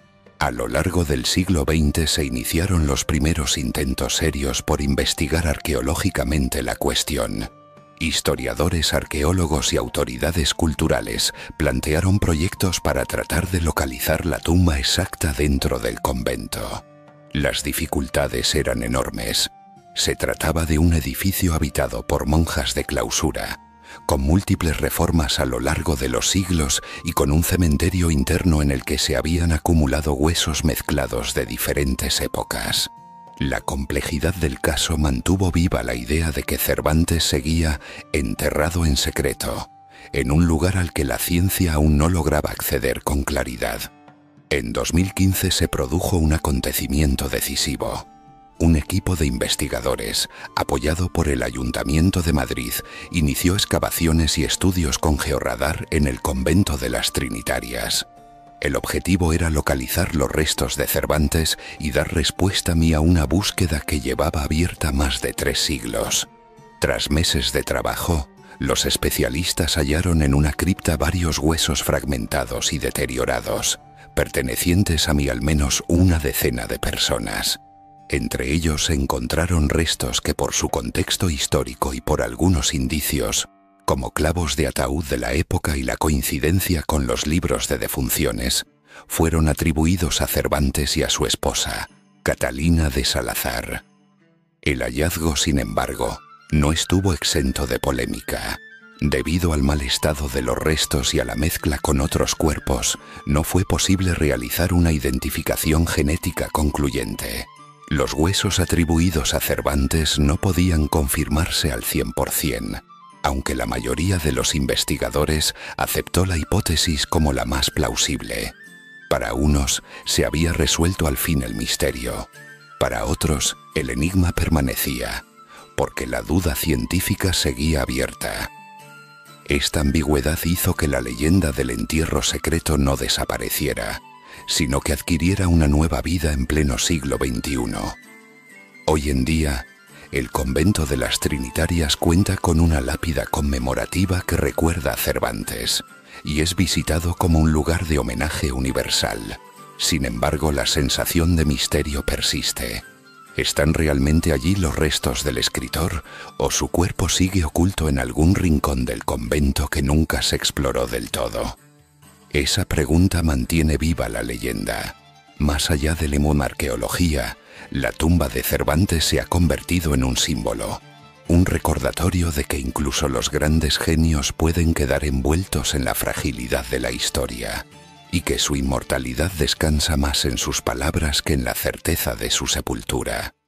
A lo largo del siglo veinte se iniciaron los primeros intentos serios por investigar arqueológicamente la cuestión, Historiadores, arqueólogos y autoridades culturales plantearon proyectos para tratar de localizar la tumba exacta dentro del convento. Las dificultades eran enormes. Se trataba de un edificio habitado por monjas de clausura, con múltiples reformas a lo largo de los siglos y con un cementerio interno en el que se habían acumulado huesos mezclados de diferentes épocas. La complejidad del caso mantuvo viva la idea de que Cervantes seguía enterrado en secreto, en un lugar al que la ciencia aún no lograba acceder con claridad. En dos mil quince se produjo un acontecimiento decisivo. Un equipo de investigadores, apoyado por el Ayuntamiento de Madrid, inició excavaciones y estudios con georradar en el convento de las Trinitarias. El objetivo era localizar los restos de Cervantes y dar respuesta a una búsqueda que llevaba abierta más de tres siglos. Tras meses de trabajo, los especialistas hallaron en una cripta varios huesos fragmentados y deteriorados, pertenecientes a mi al menos una decena de personas. Entre ellos se encontraron restos que por su contexto histórico y por algunos indicios, como clavos de ataúd de la época y la coincidencia con los libros de defunciones, fueron atribuidos a Cervantes y a su esposa, Catalina de Salazar. El hallazgo, sin embargo, no estuvo exento de polémica. Debido al mal estado de los restos y a la mezcla con otros cuerpos, no fue posible realizar una identificación genética concluyente. Los huesos atribuidos a Cervantes no podían confirmarse al cien por cien, aunque la mayoría de los investigadores aceptó la hipótesis como la más plausible. Para unos, se había resuelto al fin el misterio. Para otros, el enigma permanecía, porque la duda científica seguía abierta. Esta ambigüedad hizo que la leyenda del entierro secreto no desapareciera, sino que adquiriera una nueva vida en pleno siglo veintiuno. Hoy en día, el convento de las Trinitarias cuenta con una lápida conmemorativa que recuerda a Cervantes y es visitado como un lugar de homenaje universal. Sin embargo, la sensación de misterio persiste. ¿Están realmente allí los restos del escritor o su cuerpo sigue oculto en algún rincón del convento que nunca se exploró del todo? Esa pregunta mantiene viva la leyenda. Más allá de la arqueología, la tumba de Cervantes se ha convertido en un símbolo, un recordatorio de que incluso los grandes genios pueden quedar envueltos en la fragilidad de la historia, y que su inmortalidad descansa más en sus palabras que en la certeza de su sepultura.